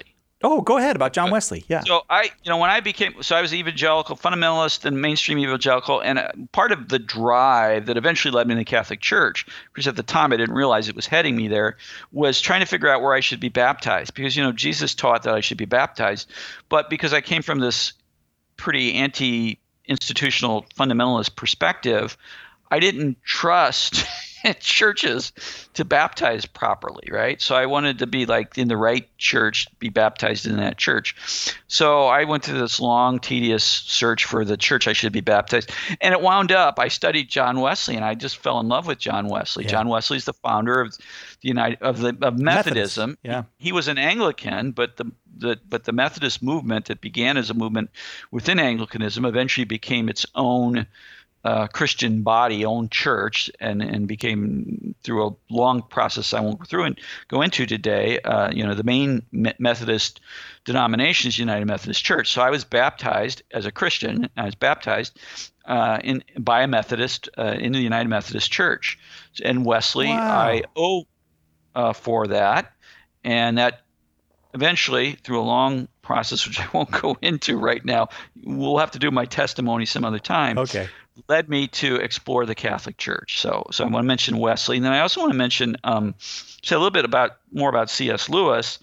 [SPEAKER 1] Oh, go ahead about John Wesley. Yeah.
[SPEAKER 2] So I, you know, when I became, so I was evangelical, fundamentalist, and mainstream evangelical, and uh, part of the drive that eventually led me to the Catholic Church, because at the time I didn't realize it was heading me there, was trying to figure out where I should be baptized. Because, you know, Jesus taught that I should be baptized, but because I came from this pretty anti-institutional fundamentalist perspective, I didn't trust churches to baptize properly, right? So I wanted to be like in the right church, be baptized in that church. So I went through this long, tedious search for the church I should be baptized. And it wound up, I studied John Wesley, and I just fell in love with John Wesley. Yeah. John Wesley is the founder of the United of the of Methodism.
[SPEAKER 1] Methodist. Yeah.
[SPEAKER 2] He, he was an Anglican, but the the but the Methodist movement that began as a movement within Anglicanism eventually became its own Uh, Christian body, own church, and, and became, through a long process I won't go through and go into today, uh, you know, the main Me- Methodist denomination is United Methodist Church. So I was baptized as a Christian. I was baptized uh, in by a Methodist uh, in the United Methodist Church. And Wesley,
[SPEAKER 1] wow.
[SPEAKER 2] I owe uh, for that. And that eventually, through a long process, which I won't go into right now, we'll have to do my testimony some other time.
[SPEAKER 1] Okay.
[SPEAKER 2] Led me to explore the Catholic Church. So, so I want to mention Wesley, and then I also want to mention, um, say a little bit about more about C S Lewis,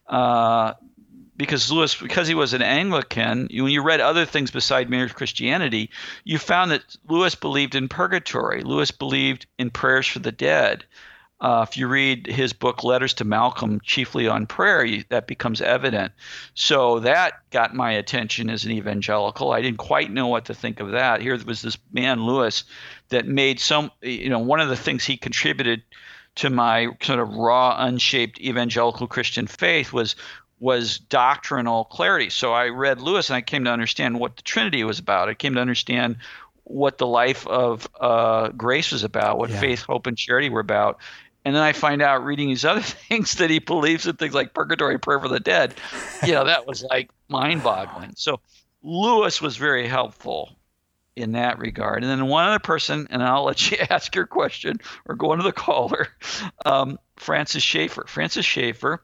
[SPEAKER 2] uh, because Lewis, because he was an Anglican, when you read other things beside mere Christianity, you found that Lewis believed in purgatory. Lewis believed in prayers for the dead. Uh, if you read his book, Letters to Malcolm, chiefly on prayer, you, that becomes evident. So that got my attention as an evangelical. I didn't quite know what to think of that. Here was this man, Lewis, that made some, you know, one of the things he contributed to my sort of raw, unshaped evangelical Christian faith was was doctrinal clarity. So I read Lewis and I came to understand what the Trinity was about. I came to understand what the life of uh, grace was about, what
[SPEAKER 1] Yeah.
[SPEAKER 2] faith, hope, and charity were about. And then I find out reading these other things that he believes in things like purgatory, prayer for the dead. You know, that was like mind-boggling. So Lewis was very helpful in that regard. And then one other person, and I'll let you ask your question or go into the caller, um, Francis Schaeffer. Francis Schaeffer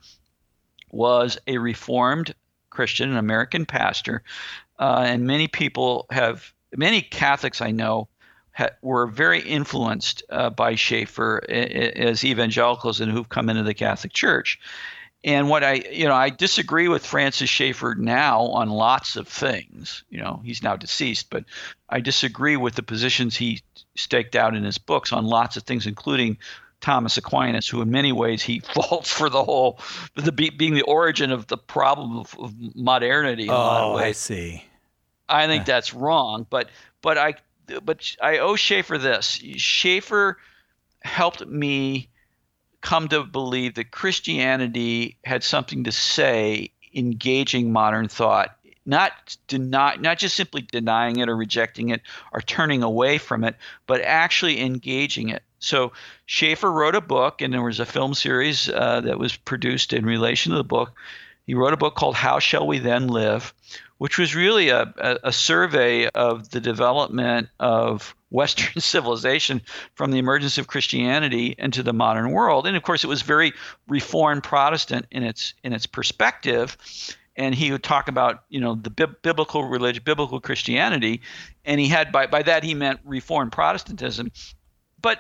[SPEAKER 2] was a Reformed Christian, an American pastor, uh, and many people have, many Catholics I know, were very influenced uh, by Schaeffer as evangelicals and who've come into the Catholic Church. And what I, you know, I disagree with Francis Schaeffer now on lots of things. You know, he's now deceased, but I disagree with the positions he staked out in his books on lots of things, including Thomas Aquinas, who in many ways he faults for the whole, the being the origin of the problem of, of modernity. In
[SPEAKER 1] oh,
[SPEAKER 2] a lot of ways.
[SPEAKER 1] I see.
[SPEAKER 2] I think that's wrong, but but I. But I owe Schaeffer this. Schaeffer helped me come to believe that Christianity had something to say engaging modern thought, not deny, not just simply denying it or rejecting it or turning away from it, but actually engaging it. So Schaeffer wrote a book, and there was a film series uh, that was produced in relation to the book. He wrote a book called How Shall We Then Live?, which was really a, a, a survey of the development of Western civilization from the emergence of Christianity into the modern world. And of course, it was very Reformed Protestant in its in its perspective. And he would talk about, you know, the bi- biblical religion, biblical Christianity, and he had by by that he meant Reformed Protestantism. But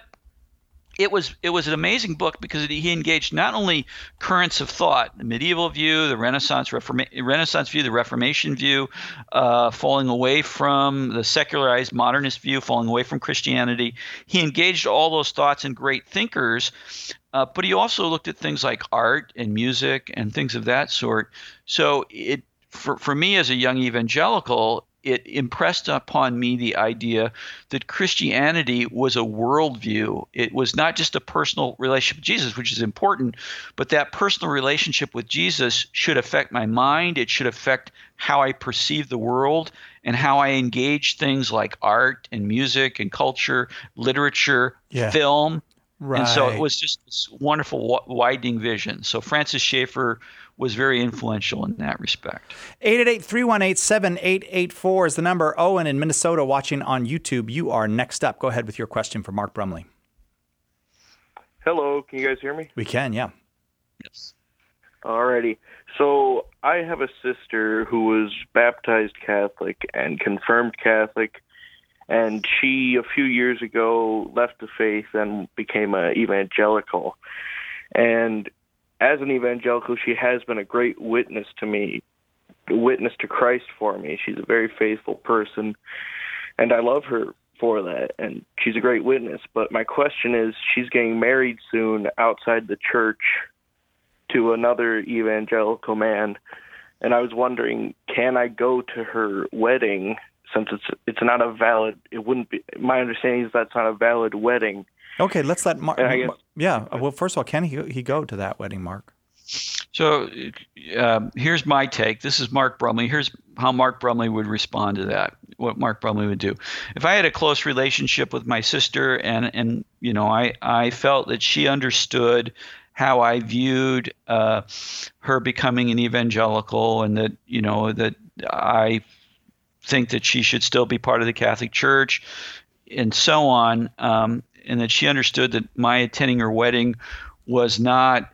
[SPEAKER 2] It was it was an amazing book because he engaged not only currents of thought, the medieval view, the Renaissance Reforma- Renaissance view, the Reformation view, uh, falling away from the secularized modernist view, falling away from Christianity. He engaged all those thoughts in great thinkers, uh, but he also looked at things like art and music and things of that sort. So it for for me as a young evangelical, it impressed upon me the idea that Christianity was a worldview. It was not just a personal relationship with Jesus, which is important, but that personal relationship with Jesus should affect my mind. It should affect how I perceive the world and how I engage things like art and music and culture, literature,
[SPEAKER 1] Yeah.
[SPEAKER 2] film.
[SPEAKER 1] Right.
[SPEAKER 2] And so it was just this wonderful wa- widening vision. So Francis Schaeffer was very influential in that respect.
[SPEAKER 1] eight eight eight, three one eight, seven eight eight four is the number. Owen in Minnesota watching on YouTube. You are next up. Go ahead with your question for Mark Brumley.
[SPEAKER 12] Hello, can you guys hear me?
[SPEAKER 1] We can, yeah.
[SPEAKER 2] Yes.
[SPEAKER 12] Alrighty. So I have a sister who was baptized Catholic and confirmed Catholic, and she, a few years ago, left the faith and became an evangelical. And as an evangelical, she has been a great witness to me, a witness to Christ for me. She's a very faithful person, and I love her for that, and she's a great witness. But my question is, she's getting married soon outside the church to another evangelical man, and I was wondering, can I go to her wedding, since it's it's not a valid, it wouldn't be, my understanding is that's not a valid wedding.
[SPEAKER 1] Okay, let's let Mark,
[SPEAKER 12] guess,
[SPEAKER 1] yeah, well, first of all, can he, he go to that wedding, Mark?
[SPEAKER 2] So um, here's my take. This is Mark Brumley. Here's how Mark Brumley would respond to that, what Mark Brumley would do. If I had a close relationship with my sister and, and you know, I, I felt that she understood how I viewed uh, her becoming an evangelical, and that, you know, that I think that she should still be part of the Catholic Church and so on, um, and that she understood that my attending her wedding was not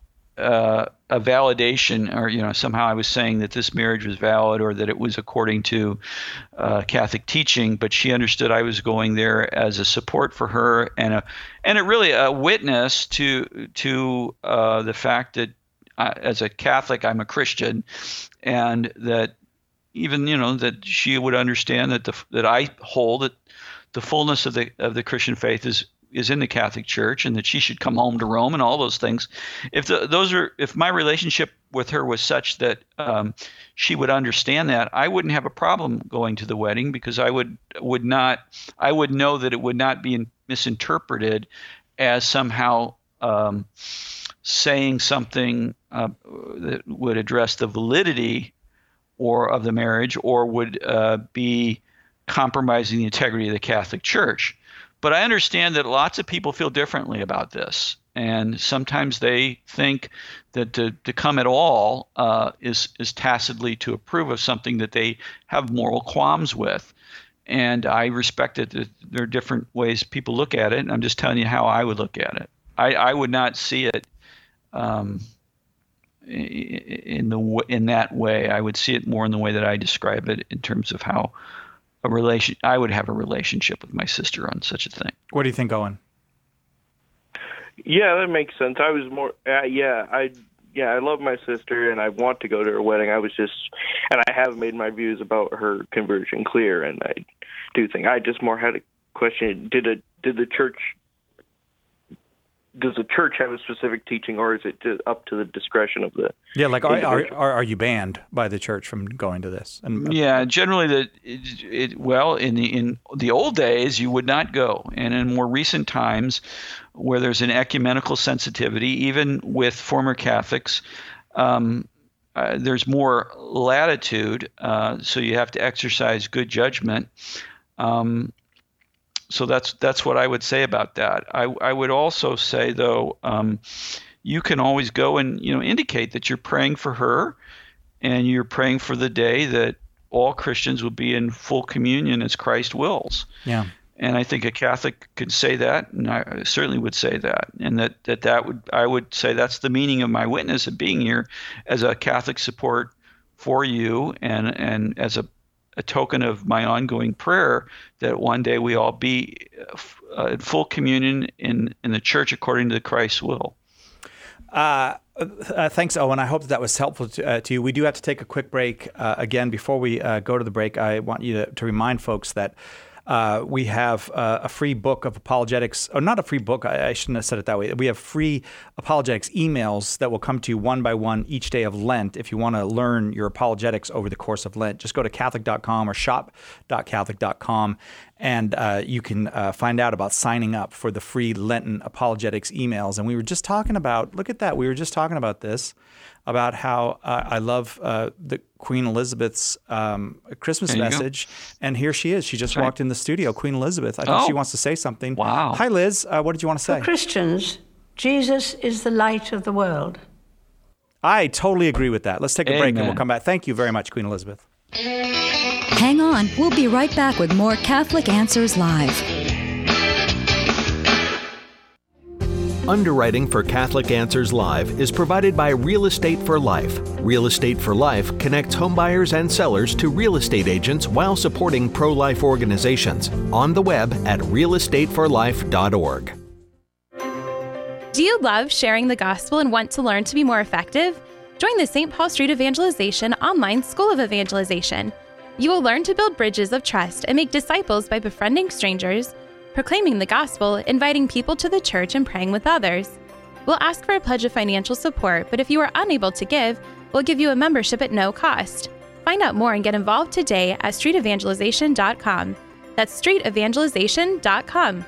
[SPEAKER 2] uh, a validation, or, you know, somehow I was saying that this marriage was valid or that it was according to uh, Catholic teaching, but she understood I was going there as a support for her and a and a really a witness to to uh, the fact that I, as a Catholic, I'm a Christian, and that even, you know, that she would understand that the that I hold that the fullness of the of the Christian faith is is in the Catholic Church, and that she should come home to Rome and all those things. If the, those are, if my relationship with her was such that um, she would understand that, I wouldn't have a problem going to the wedding, because I would would not, I would know that it would not be misinterpreted as somehow um, saying something uh, that would address the validity or of the marriage, or would uh, be compromising the integrity of the Catholic Church. But I understand that lots of people feel differently about this, and sometimes they think that to, to come at all uh, is is tacitly to approve of something that they have moral qualms with. And I respect that there are different ways people look at it, and I'm just telling you how I would look at it. I, I would not see it um, in the in that way. I would see it more in the way that I describe it, in terms of how a relation I would have a relationship with my sister on such a thing.
[SPEAKER 1] What do you think, Owen?
[SPEAKER 12] Yeah, that makes sense. I was more, uh, yeah, I, yeah, I love my sister, and I want to go to her wedding. I was just, and I have made my views about her conversion clear, and I do think I just more had a question: Did a did the church? Does the church have a specific teaching, or is it just up to the discretion of the?
[SPEAKER 1] Yeah, like are are, are, are you banned by the church from going to this? And
[SPEAKER 2] yeah, generally the it, it well in the in the old days you would not go, and in more recent times, where there's an ecumenical sensitivity, even with former Catholics, um, uh, there's more latitude, uh, so you have to exercise good judgment. Um, So that's that's what I would say about that. I, I would also say, though, um, you can always go and, you know, indicate that you're praying for her, and you're praying for the day that all Christians will be in full communion as Christ wills.
[SPEAKER 1] Yeah.
[SPEAKER 2] And I think a Catholic could say that, and I certainly would say that, and that that, that would I would say that's the meaning of my witness of being here as a Catholic support for you, and and as a a token of my ongoing prayer that one day we all be uh, in full communion in, in the church according to Christ's will.
[SPEAKER 1] Uh, uh, thanks, Owen. I hope that, that was helpful to, uh, to you. We do have to take a quick break. Uh, again, before we uh, go to the break, I want you to, to remind folks that Uh, we have uh, a free book of apologetics, or not a free book, I, I shouldn't have said it that way. We have free apologetics emails that will come to you one by one each day of Lent. If you want to learn your apologetics over the course of Lent, just go to Catholic dot com or shop dot Catholic dot com, and uh, you can uh, find out about signing up for the free Lenten apologetics emails. And we were just talking about, look at that, we were just talking about this, about how uh, I love uh, the Queen Elizabeth's um, Christmas message. Go. And here she is. She just Sorry. walked in the studio, Queen Elizabeth. I think oh. she wants to say something.
[SPEAKER 2] Wow.
[SPEAKER 1] Hi, Liz. Uh, what did you want to say?
[SPEAKER 13] For Christians, Jesus is the light of the world.
[SPEAKER 1] I totally agree with that. Let's take a
[SPEAKER 2] Amen.
[SPEAKER 1] break and we'll come back. Thank you very much, Queen Elizabeth.
[SPEAKER 14] Hang on. We'll be right back with more Catholic Answers Live.
[SPEAKER 15] Underwriting for Catholic Answers Live is provided by Real Estate for Life. Real Estate for Life connects homebuyers and sellers to real estate agents while supporting pro-life organizations. On the web at real estate for life dot org.
[SPEAKER 16] Do you love sharing the gospel and want to learn to be more effective? Join the Saint Paul Street Evangelization online School of Evangelization. You will learn to build bridges of trust and make disciples by befriending strangers, proclaiming the gospel, inviting people to the church, and praying with others. We'll ask for a pledge of financial support, but if you are unable to give, we'll give you a membership at no cost. Find out more and get involved today at street evangelization dot com. That's street evangelization dot com.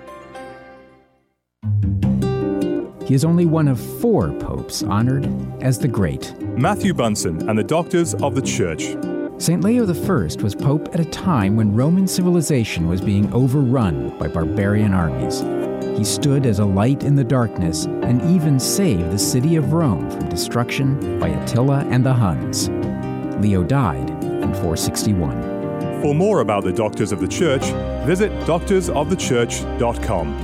[SPEAKER 17] He is only one of four popes honored as the Great.
[SPEAKER 18] Matthew Bunson and the Doctors of the Church.
[SPEAKER 17] Saint Leo the First was pope at a time when Roman civilization was being overrun by barbarian armies. He stood as a light in the darkness and even saved the city of Rome from destruction by Attila and the Huns. Leo died in four sixty-one.
[SPEAKER 18] For more about the Doctors of the Church, visit doctors of the church dot com.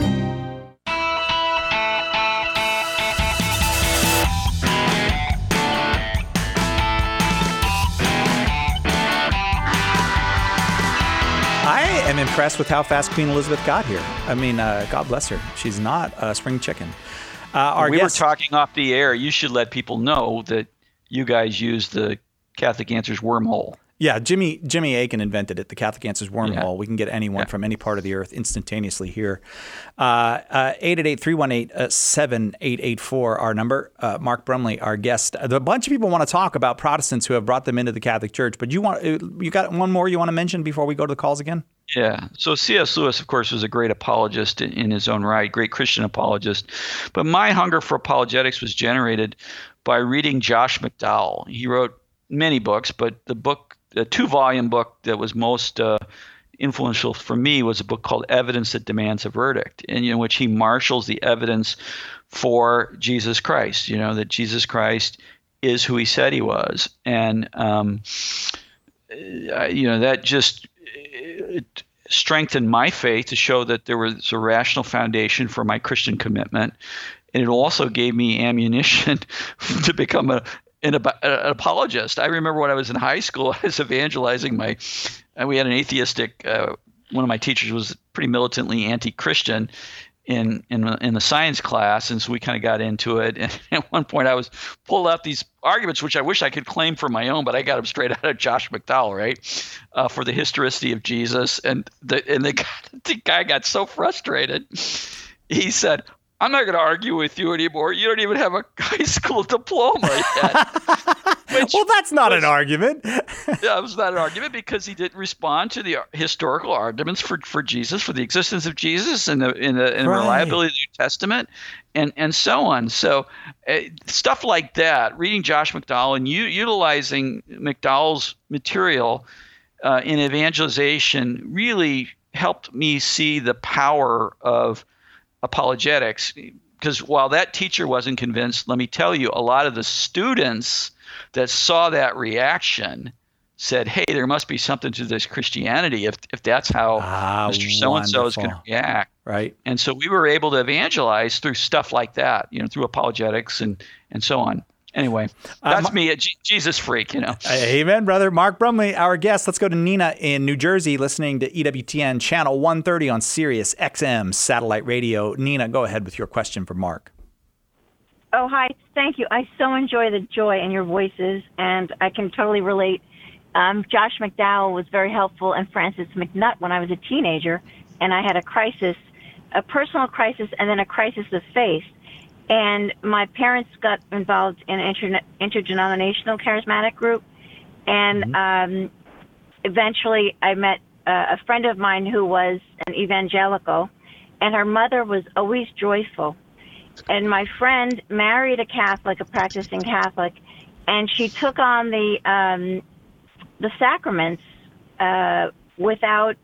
[SPEAKER 1] I'm impressed with how fast Queen Elizabeth got here. I mean, uh, God bless her. She's not a spring chicken. Uh, our
[SPEAKER 2] we
[SPEAKER 1] guest,
[SPEAKER 2] were talking off the air. You should let people know that you guys use the Catholic Answers wormhole.
[SPEAKER 1] Yeah, Jimmy Jimmy Akin invented it, the Catholic Answers wormhole. Yeah. We can get anyone
[SPEAKER 2] yeah.
[SPEAKER 1] from any part of the earth instantaneously here. Uh, uh, eight eight eight, three one eight, seven eight eight four, our number. Uh, Mark Brumley, our guest. A bunch of people want to talk about Protestants who have brought them into the Catholic Church, but you want you got one more you want to mention before we go to the calls again?
[SPEAKER 2] Yeah. So C S. Lewis, of course, was a great apologist in, in his own right, great Christian apologist. But my hunger for apologetics was generated by reading Josh McDowell. He wrote many books, but the book, the two-volume book that was most uh, influential for me was a book called Evidence That Demands a Verdict, in which he marshals the evidence for Jesus Christ, you know, that Jesus Christ is who he said he was. And, um, you know, that just it strengthened my faith to show that there was a rational foundation for my Christian commitment. And it also gave me ammunition to become a An, an apologist. I remember when I was in high school, I was evangelizing my, and we had an atheistic, uh, one of my teachers was pretty militantly anti-Christian in, in, in the science class. And so we kind of got into it. And at one point I was pulled out these arguments, which I wish I could claim for my own, but I got them straight out of Josh McDowell, right? Uh, for the historicity of Jesus. And the, and the, the guy got so frustrated. He said, I'm not going to argue with you anymore. You don't even have a high school diploma yet. Which
[SPEAKER 1] well, that's not
[SPEAKER 2] was,
[SPEAKER 1] an argument.
[SPEAKER 2] Yeah, it was not an argument because he didn't respond to the historical arguments for, for Jesus, for the existence of Jesus and the, and the, and the
[SPEAKER 1] right.
[SPEAKER 2] reliability of the New Testament, and, and so on. So uh, stuff like that, reading Josh McDowell and u- utilizing McDowell's material uh, in evangelization really helped me see the power of apologetics, because while that teacher wasn't convinced, let me tell you, a lot of the students that saw that reaction said, hey, there must be something to this Christianity if if that's how
[SPEAKER 1] ah,
[SPEAKER 2] Mister So-and-so is going to react.
[SPEAKER 1] Right.
[SPEAKER 2] And so we were able to evangelize through stuff like that, you know, through apologetics and, and so on. Anyway, that's um, me, a G- Jesus freak, you know.
[SPEAKER 1] Amen, brother. Mark Brumley, our guest. Let's go to Nina in New Jersey, listening to E W T N Channel one thirty on Sirius X M satellite radio. Nina, go ahead with your question for Mark.
[SPEAKER 19] Oh, hi. Thank you. I so enjoy the joy in your voices, and I can totally relate. Um, Josh McDowell was very helpful, and Francis McNutt when I was a teenager, and I had a crisis, a personal crisis, and then a crisis of faith. And my parents got involved in an inter- interdenominational charismatic group. And mm-hmm. um, eventually I met uh, a friend of mine who was an evangelical, and her mother was always joyful. And my friend married a Catholic, a practicing Catholic, and she took on the um, the sacraments uh, without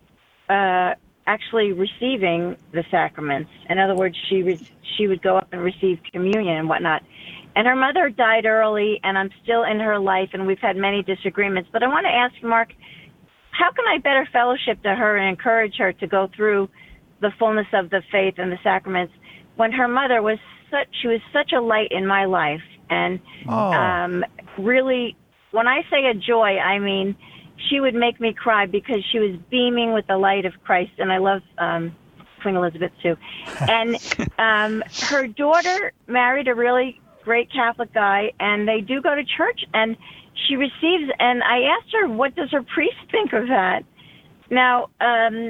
[SPEAKER 19] uh, actually receiving the sacraments. In other words, she re- she would go up and receive communion and whatnot. And her mother died early, and I'm still in her life, and we've had many disagreements. But I want to ask you, Mark, how can I better fellowship to her and encourage her to go through the fullness of the faith and the sacraments when her mother was such, she was such a light in my life. And
[SPEAKER 1] Oh.
[SPEAKER 19] um, really, when I say a joy, I mean, she would make me cry because she was beaming with the light of Christ. And I love um, Queen Elizabeth, too. And um, her daughter married a really great Catholic guy, and they do go to church. And she receives, and I asked her, what does her priest think of that? Now, um,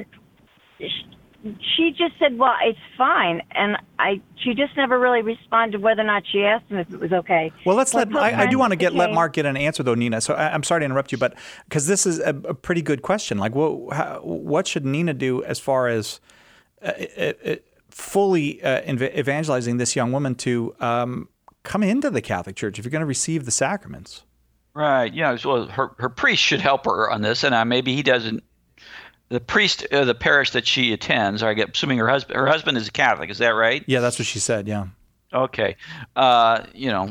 [SPEAKER 19] she just said, well, it's fine. And I, she just never really responded whether or not she asked him if it was okay.
[SPEAKER 1] Well, let's
[SPEAKER 19] But
[SPEAKER 1] let. I, I do want to get let
[SPEAKER 19] became-
[SPEAKER 1] Mark get an answer though, Nina. So I, I'm sorry to interrupt you, but because this is a, a pretty good question. Like, what how, what should Nina do as far as uh, it, it, fully uh, ev- evangelizing this young woman to um, come into the Catholic Church if you're going to receive the sacraments?
[SPEAKER 2] Right. Yeah. Well, her her priest should help her on this, and uh, maybe he doesn't. The priest of the parish that she attends, or I get assuming her husband her husband is a Catholic. Is that right?
[SPEAKER 1] Yeah, that's what she said. Yeah.
[SPEAKER 2] Okay. Uh, you know,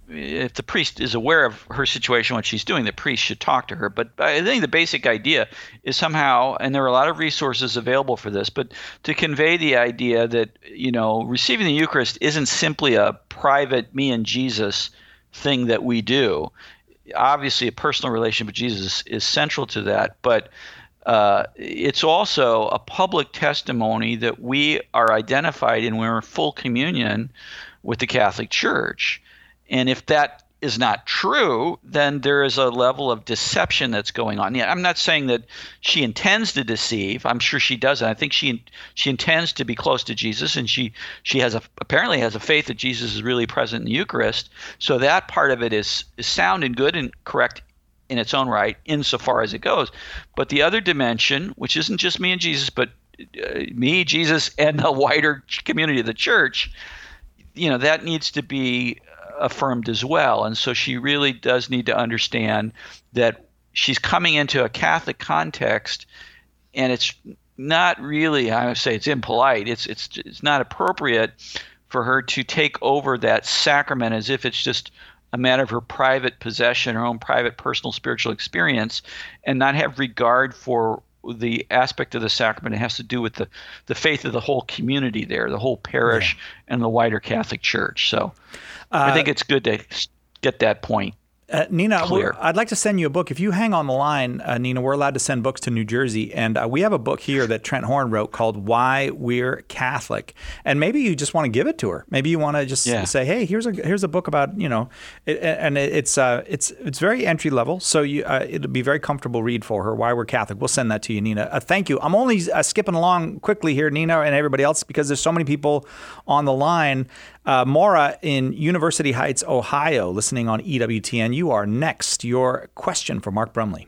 [SPEAKER 2] if the priest is aware of her situation, what she's doing, the priest should talk to her. But I think the basic idea is somehow, and there are a lot of resources available for this, but to convey the idea that, you know, receiving the Eucharist isn't simply a private me and Jesus thing that we do. Obviously, a personal relationship with Jesus is central to that, but uh, it's also a public testimony that we are identified and we're in full communion with the Catholic Church. And if that is not true, then there is a level of deception that's going on. Yeah, I'm not saying that she intends to deceive. I'm sure she doesn't. I think she she intends to be close to Jesus, and she she has a apparently has a faith that Jesus is really present in the Eucharist. So that part of it is is sound and good and correct in its own right, insofar as it goes. But the other dimension, which isn't just me and Jesus, but uh, me, Jesus, and the wider community of the Church, you know, that needs to be affirmed as well. And so she really does need to understand that she's coming into a Catholic context, and it's not really, I would say it's impolite, it's it's it's not appropriate for her to take over that sacrament as if it's just a matter of her private possession, her own private personal spiritual experience, and not have regard for the aspect of the sacrament. It has to do with the, the faith of the whole community there, the whole parish, yeah. and the wider Catholic Church. So uh, I think it's good to get that point
[SPEAKER 1] uh, Nina,
[SPEAKER 2] clear.
[SPEAKER 1] I'd like to send you a book. If you hang on the line, uh, Nina, we're allowed to send books to New Jersey. And uh, we have a book here that Trent Horn wrote called Why We're Catholic. And maybe you just want to give it to her. Maybe you want to just yeah. say, hey, here's a here's a book about, you know, it, and it's uh, it's it's very entry level. So you, uh, it'll be a very comfortable read for her, Why We're Catholic. We'll send that to you, Nina. Uh, thank you. I'm only uh, skipping along quickly here, Nina, and everybody else, because there's so many people on the line. Uh, Maura in University Heights, Ohio, listening on E W T N. You are next. Your question for Mark Brumley.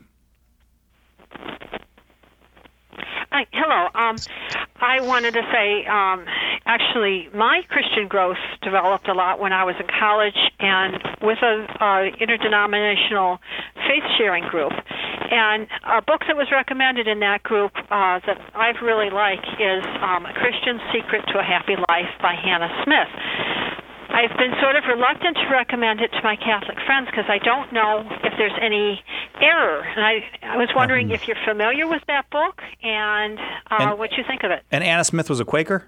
[SPEAKER 20] Hi, hello. Um, I wanted to say, um, actually, my Christian growth developed a lot when I was in college and with a uh, interdenominational faith-sharing group. And a book that was recommended in that group uh, that I've really liked is um, A Christian's Secret to a Happy Life by Hannah Smith. I've been sort of reluctant to recommend it to my Catholic friends because I don't know if there's any error. And I, I was wondering um, if you're familiar with that book and, uh, and what you think of it.
[SPEAKER 1] And Anna Smith was a Quaker?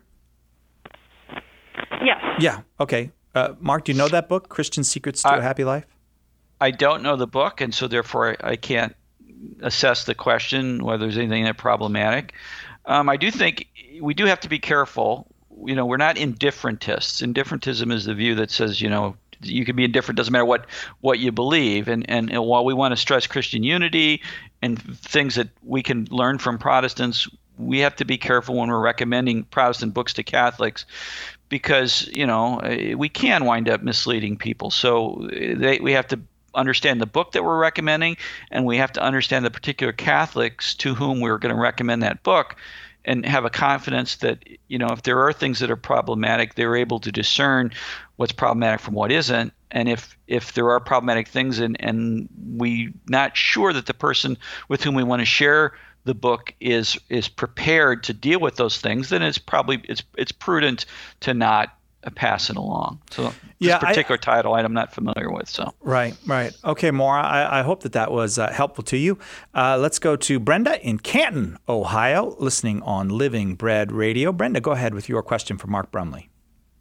[SPEAKER 20] Yes.
[SPEAKER 1] Yeah, okay. Uh, Mark, do you know that book, Christian Secrets to
[SPEAKER 2] I,
[SPEAKER 1] a Happy Life?
[SPEAKER 2] I don't know the book, and so therefore I, I can't assess the question, whether there's anything that problematic. Um, I do think we do have to be careful. You know, we're not indifferentists. Indifferentism is the view that says, you know, you can be indifferent, doesn't matter what, what you believe. And, and and while we want to stress Christian unity and things that we can learn from Protestants, we have to be careful when we're recommending Protestant books to Catholics because, you know, we can wind up misleading people. So they, we have to understand the book that we're recommending, and we have to understand the particular Catholics to whom we're going to recommend that book, and have a confidence that, you know, if there are things that are problematic, they're able to discern what's problematic from what isn't. And if if there are problematic things and, and we're not sure that the person with whom we want to share the book is is prepared to deal with those things, then it's probably it's it's prudent to not pass it along. So this
[SPEAKER 1] yeah,
[SPEAKER 2] particular
[SPEAKER 1] I,
[SPEAKER 2] title I'm not familiar with. So
[SPEAKER 1] Right, right. Okay, Maura, I, I hope that that was uh, helpful to you. Uh, let's go to Brenda in Canton, Ohio, listening on Living Bread Radio. Brenda, go ahead with your question for Mark Brumley.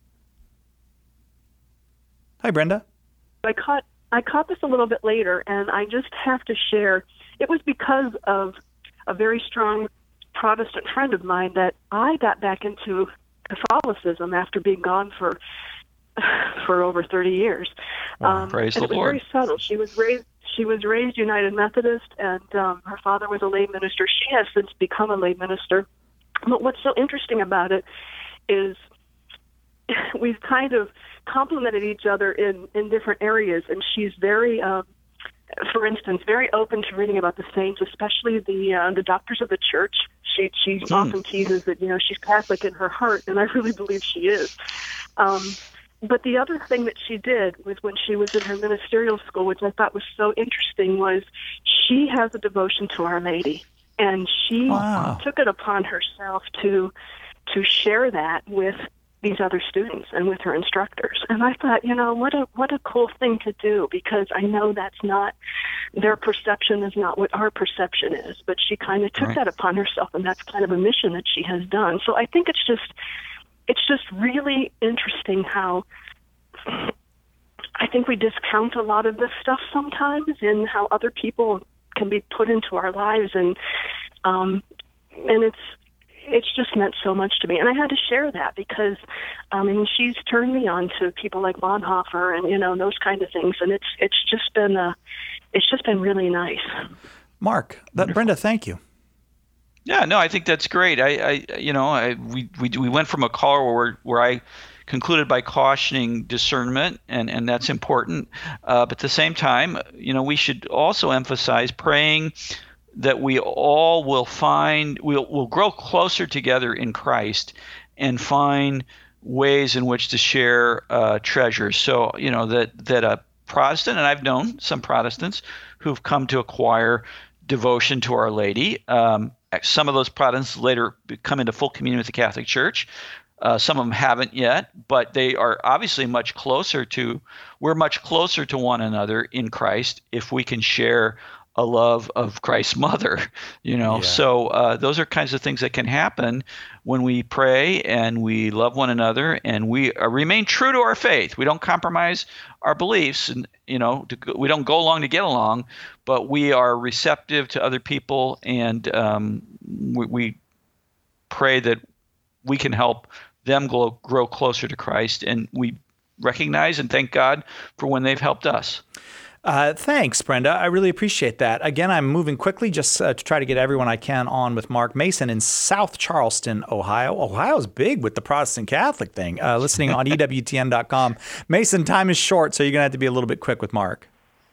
[SPEAKER 1] Hi, Brenda.
[SPEAKER 21] I caught I caught this a little bit later, and I just have to share. It was because of a very strong Protestant friend of mine that I got back into Catholicism after being gone for for over thirty years.
[SPEAKER 2] Wow, um, praise
[SPEAKER 21] and
[SPEAKER 2] the
[SPEAKER 21] it was
[SPEAKER 2] Lord.
[SPEAKER 21] Very subtle. She was raised. She was raised United Methodist, and um, her father was a lay minister. She has since become a lay minister. But what's so interesting about it is we've kind of complemented each other in, in different areas, and she's very, um, for instance, very open to reading about the saints, especially the uh, the doctors of the church. She she mm. often teases that, you know, she's Catholic in her heart, and I really believe she is. Um, but the other thing that she did was when she was in her ministerial school, which I thought was so interesting, was she has a devotion to Our Lady, and she
[SPEAKER 1] wow.
[SPEAKER 21] took it upon herself to to share that with these other students and with her instructors. And I thought, you know, what a what a cool thing to do, because I know that's not, their perception is not what our perception is, but she kind of took
[SPEAKER 2] Right.
[SPEAKER 21] that upon herself, and that's kind of a mission that she has done. So I think it's just, it's just really interesting how I think we discount a lot of this stuff sometimes in how other people can be put into our lives, and um, and it's, it's just meant so much to me. And I had to share that because, I mean, she's turned me on to people like Bonhoeffer and, you know, those kind of things. And it's it's just been uh, it's just been really nice.
[SPEAKER 1] Mark, that, Brenda, thank you.
[SPEAKER 2] Yeah, no, I think that's great. I, I you know, I, we, we we went from a caller where where I concluded by cautioning discernment, and, and that's important. Uh, but at the same time, you know, we should also emphasize praying that we all will find, we'll, we'll grow closer together in Christ and find ways in which to share uh, treasures. So, you know, that, that a Protestant, and I've known some Protestants who've come to acquire devotion to Our Lady. Um, some of those Protestants later come into full communion with the Catholic Church. Uh, some of them haven't yet, but they are obviously much closer to, we're much closer to one another in Christ if we can share a love of Christ's mother, you know.
[SPEAKER 1] Yeah.
[SPEAKER 2] So uh, those are kinds of things that can happen when we pray and we love one another and we uh, remain true to our faith. We don't compromise our beliefs, and you know, to, we don't go along to get along, but we are receptive to other people, and um, we, we pray that we can help them grow, grow closer to Christ, and we recognize and thank God for when they've helped us.
[SPEAKER 1] Uh, thanks, Brenda. I really appreciate that. Again, I'm moving quickly just uh, to try to get everyone I can on with Mark Mason in South Charleston, Ohio. Ohio's big with the Protestant Catholic thing, uh, listening on E W T N dot com. Mason, time is short, so you're going to have to be a little bit quick with Mark.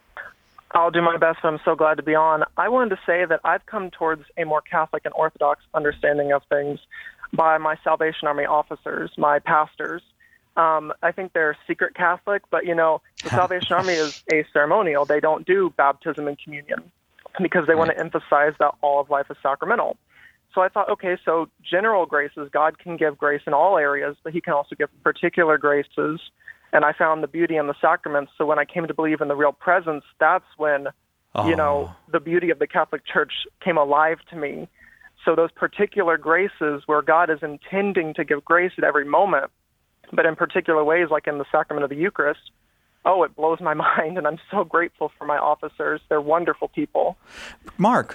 [SPEAKER 22] I'll do my best. I'm so glad to be on. I wanted to say that I've come towards a more Catholic and Orthodox understanding of things by my Salvation Army officers, my pastors. Um, I think they're secret Catholic, but, you know, the Salvation Army is a ceremonial. They don't do baptism and communion because they want to emphasize that all of life is sacramental. So I thought, okay, so general graces, God can give grace in all areas, but he can also give particular graces. And I found the beauty in the sacraments. So when I came to believe in the real presence, that's when, oh. you know, the beauty of the Catholic Church came alive to me. So those particular graces where God is intending to give grace at every moment, but in particular ways, like in the sacrament of the Eucharist, oh, it blows my mind, and I'm so grateful for my officers. They're wonderful people.
[SPEAKER 1] Mark.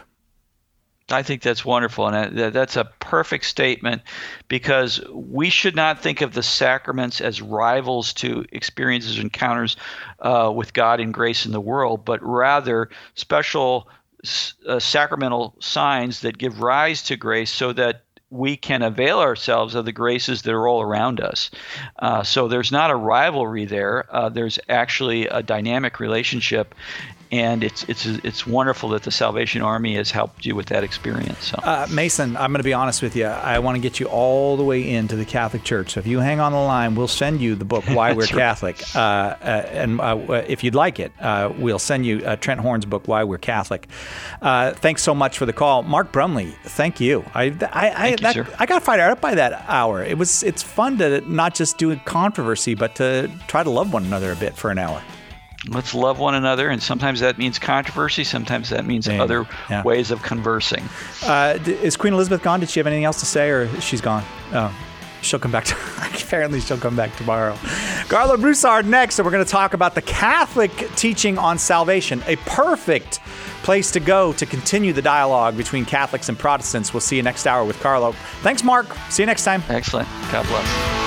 [SPEAKER 2] I think that's wonderful, and that's a perfect statement, because we should not think of the sacraments as rivals to experiences, encounters uh, with God and grace in the world, but rather special uh, sacramental signs that give rise to grace so that we can avail ourselves of the graces that are all around us. Uh, so there's not a rivalry there. Uh, there's actually a dynamic relationship, and it's it's it's wonderful that the Salvation Army has helped you with that experience. So.
[SPEAKER 1] Uh, Mason, I'm going to be honest with you. I want to get you all the way into the Catholic Church. So if you hang on the line, we'll send you the book, Why We're Catholic. Uh, uh, and uh, if you'd like it, uh, we'll send you uh, Trent Horn's book, Why We're Catholic. Uh, thanks so much for the call. Mark Brumley, thank you. I I,
[SPEAKER 2] thank
[SPEAKER 1] I,
[SPEAKER 2] you,
[SPEAKER 1] that,
[SPEAKER 2] sir.
[SPEAKER 1] I got fired up by that hour. It was It's fun to not just do controversy, but to try to love one another a bit for an hour.
[SPEAKER 2] Let's love one another, and sometimes that means controversy, sometimes that means
[SPEAKER 1] yeah,
[SPEAKER 2] other
[SPEAKER 1] yeah.
[SPEAKER 2] ways of conversing.
[SPEAKER 1] Uh, is Queen Elizabeth gone? Did she have anything else to say, or she's gone? Oh, she'll come back. To, apparently, she'll come back tomorrow. Carla Broussard next, and we're going to talk about the Catholic teaching on salvation. A perfect place to go to continue the dialogue between Catholics and Protestants. We'll see you next hour with Carlo. Thanks, Mark. See you next time.
[SPEAKER 2] Excellent. God bless.